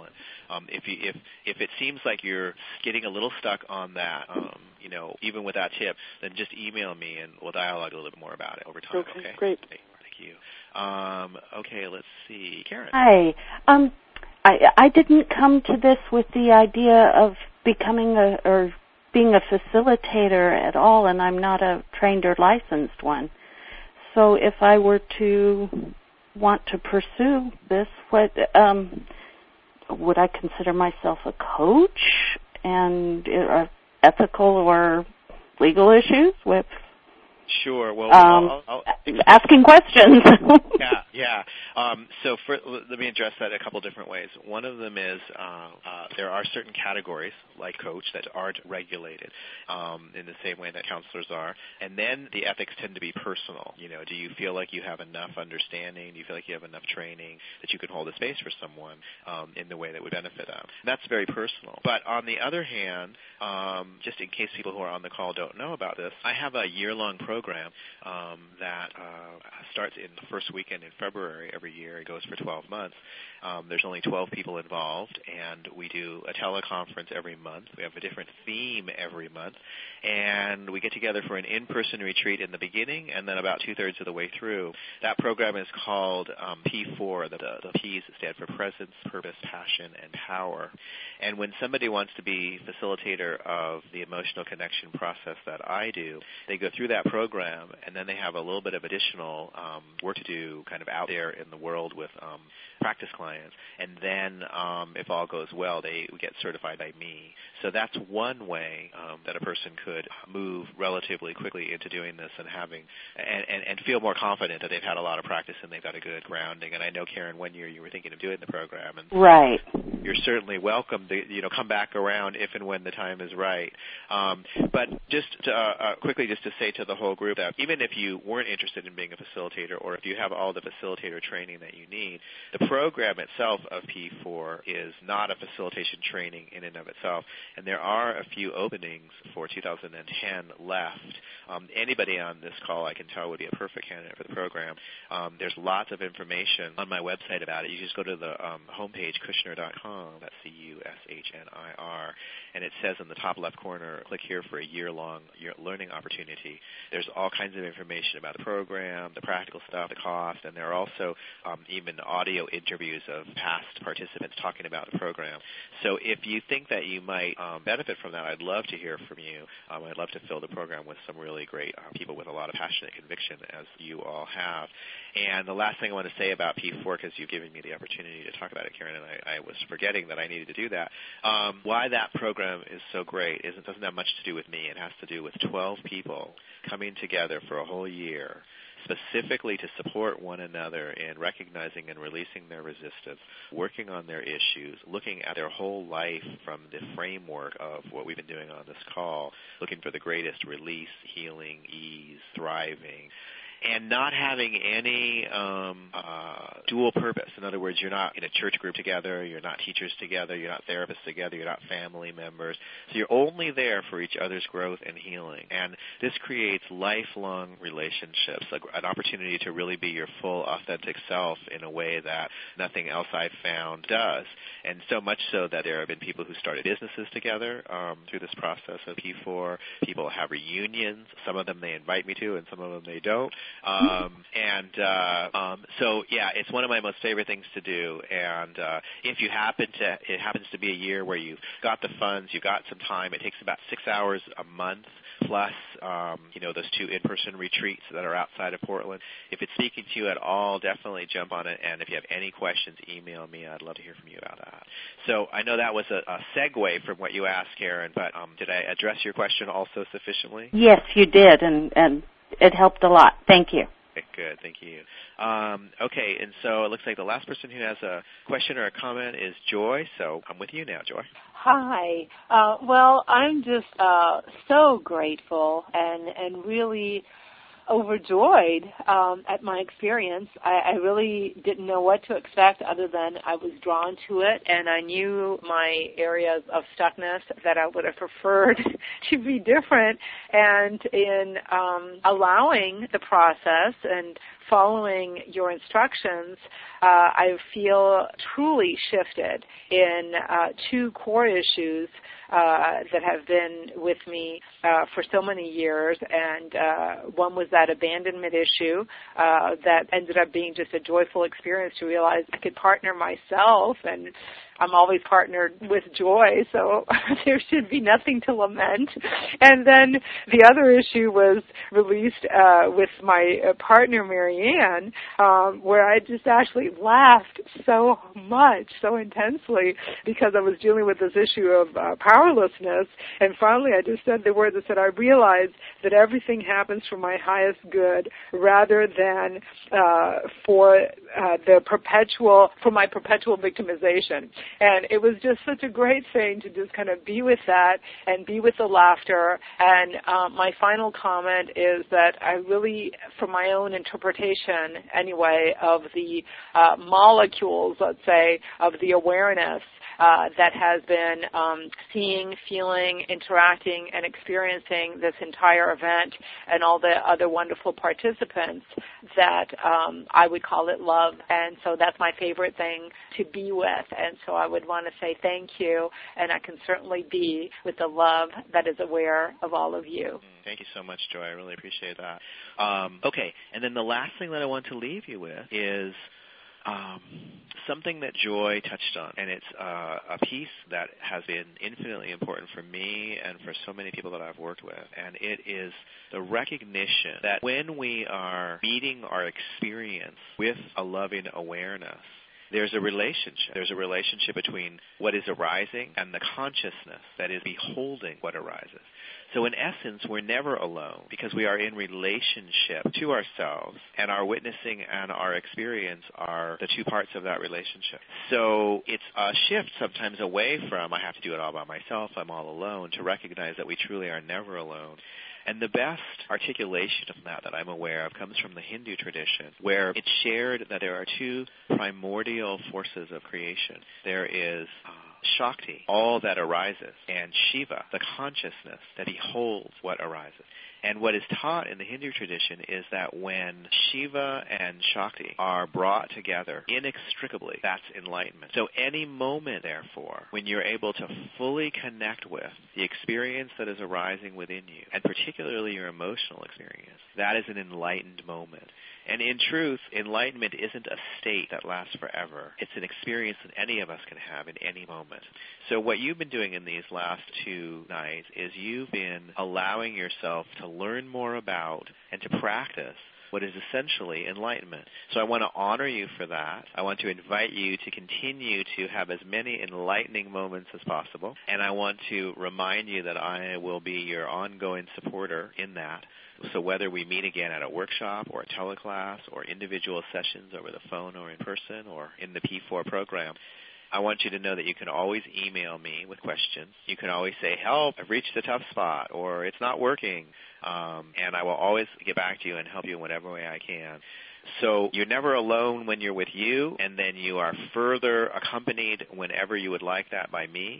If it seems like you're getting a little stuck on that, even with that tip, then just email me and we'll dialogue a little bit more about it over time. Okay, great. Thank you. Okay, let's see, Karen. Hi. I didn't come to this with the idea of becoming or being a facilitator at all, and I'm not a trained or licensed one. So if I were to want to pursue this, what would I consider myself a coach, and ethical or legal issues with? Sure. Well, I'll asking questions. Yeah. So let me address that a couple different ways. One of them is there are certain categories, like coach, that aren't regulated in the same way that counselors are. And then the ethics tend to be personal. Do you feel like you have enough understanding? Do you feel like you have enough training that you can hold a space for someone in the way that would benefit them? That's very personal. But on the other hand, just in case people who are on the call don't know about this, I have a year-long program that starts in the first weekend in February every year. It goes for 12 months. There's only 12 people involved, and we do a teleconference every month. We have a different theme every month, and we get together for an in-person retreat in the beginning and then about two-thirds of the way through. That program is called P4. The P's stand for Presence, Purpose, Passion, and Power. And when somebody wants to be facilitator of the emotional connection process that I do, they go through that program, and then they have a little bit of additional work to do kind of out there in the world with practice clients. And then if all goes well, they get certified by me. So that's one way that a person could move relatively quickly into doing this and having and feel more confident that they've had a lot of practice and they've got a good grounding. And I know, Karen, 1 year you were thinking of doing the program, and right. You're certainly welcome to come back around if and when the time is right. But just quickly, just to say to the whole group that even if you weren't interested in being a facilitator, or if you have all the facilitator training that you need, the program itself of P4 is not a facilitation training in and of itself, and there are a few openings for 2010 left. Anybody on this call, I can tell, would be a perfect candidate for the program. There's lots of information on my website about it. You just go to the homepage, Kushner.com, that's Cushnir, and it says in the top left corner, click here for a year-long learning opportunity. There's all kinds of information about the program, the practical stuff, the cost, and there are also even audio interviews of past participants talking about the program. So if you think that you might benefit from that, I'd love to hear from you. I'd love to fill the program with some really great people with a lot of passionate conviction, as you all have. And the last thing I want to say about P4, because you've given me the opportunity to talk about it, Karen, and I was forgetting that I needed to do that. Why that program is so great is it doesn't have much to do with me. It has to do with 12 people coming together for a whole year specifically to support one another in recognizing and releasing their resistance, working on their issues, looking at their whole life from the framework of what we've been doing on this call, looking for the greatest release, healing, ease, thriving, and not having any dual purpose. In other words, you're not in a church group together, you're not teachers together, you're not therapists together, you're not family members. So you're only there for each other's growth and healing. And this creates lifelong relationships, an opportunity to really be your full, authentic self in a way that nothing else I've found does. And so much so that there have been people who started businesses together through this process of P4. People have reunions. Some of them they invite me to, and some of them they don't. So yeah, it's one of my most favorite things to do. And if you it happens to be a year where you've got the funds, you've got some time. It takes about 6 hours a month, plus those 2 in-person retreats that are outside of Portland. If it's speaking to you at all, definitely jump on it. And if you have any questions, email me. I'd love to hear from you about that. So I know that was a segue from what you asked, Karen, but did I address your question also sufficiently? Yes, you did, and it helped a lot. Thank you. Good. Thank you. Okay, and so it looks like the last person who has a question or a comment is Joy. So I'm with you now, Joy. Hi. Well, I'm just so grateful and really overjoyed at my experience. I really didn't know what to expect other than I was drawn to it, and I knew my areas of stuckness that I would have preferred to be different. And in allowing the process and following your instructions, I feel truly shifted in two core issues that have been with me for so many years. And one was that abandonment issue that ended up being just a joyful experience to realize I could partner myself, and I'm always partnered with Joy, so there should be nothing to lament. And then the other issue was released with my partner, Marianne, where I just actually laughed so much, so intensely, because I was dealing with this issue of powerlessness. And finally I just said the words, I said, I realized that everything happens for my highest good rather than for my perpetual victimization. And it was just such a great thing to just kind of be with that and be with the laughter. And my final comment is that I really, from my own interpretation anyway, of the molecules, let's say, of the awareness that has been seeing, feeling, interacting, and experiencing this entire event and all the other wonderful participants, that I would call it love. And so that's my favorite thing to be with. And so I would want to say thank you, and I can certainly be with the love that is aware of all of you. Thank you so much, Joy. I really appreciate that. Okay, and then the last thing that I want to leave you with is something that Joy touched on, and it's a piece that has been infinitely important for me and for so many people that I've worked with, and it is the recognition that when we are meeting our experience with a loving awareness, there's a relationship. There's a relationship between what is arising and the consciousness that is beholding what arises. So in essence, we're never alone because we are in relationship to ourselves, and our witnessing and our experience are the two parts of that relationship. So it's a shift sometimes away from I have to do it all by myself, I'm all alone, to recognize that we truly are never alone. And the best articulation of that I'm aware of comes from the Hindu tradition, where it's shared that there are two primordial forces of creation. There is Shakti, all that arises, and Shiva, the consciousness that beholds what arises. And what is taught in the Hindu tradition is that when Shiva and Shakti are brought together inextricably, that's enlightenment. So any moment, therefore, when you're able to fully connect with the experience that is arising within you, and particularly your emotional experience, that is an enlightened moment. And in truth, enlightenment isn't a state that lasts forever. It's an experience that any of us can have in any moment. So what you've been doing in these last two nights is you've been allowing yourself to learn more about and to practice what is essentially enlightenment. So I want to honor you for that. I want to invite you to continue to have as many enlightening moments as possible. And I want to remind you that I will be your ongoing supporter in that. So whether we meet again at a workshop or a teleclass or individual sessions over the phone or in person or in the P4 program, I want you to know that you can always email me with questions. You can always say, help, I've reached a tough spot, or it's not working, and I will always get back to you and help you in whatever way I can. So you're never alone when you're with you, and then you are further accompanied whenever you would like that by me.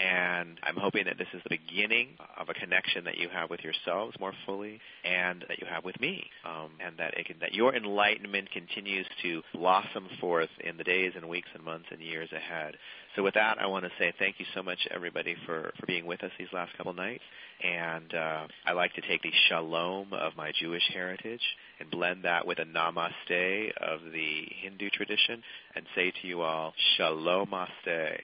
And I'm hoping that this is the beginning of a connection that you have with yourselves more fully and that you have with me, and that your enlightenment continues to blossom forth in the days and weeks and months and years ahead. So with that, I want to say thank you so much, everybody, for being with us these last couple nights. And I like to take the shalom of my Jewish heritage and blend that with a namaste of the Hindu tradition and say to you all, shalomaste.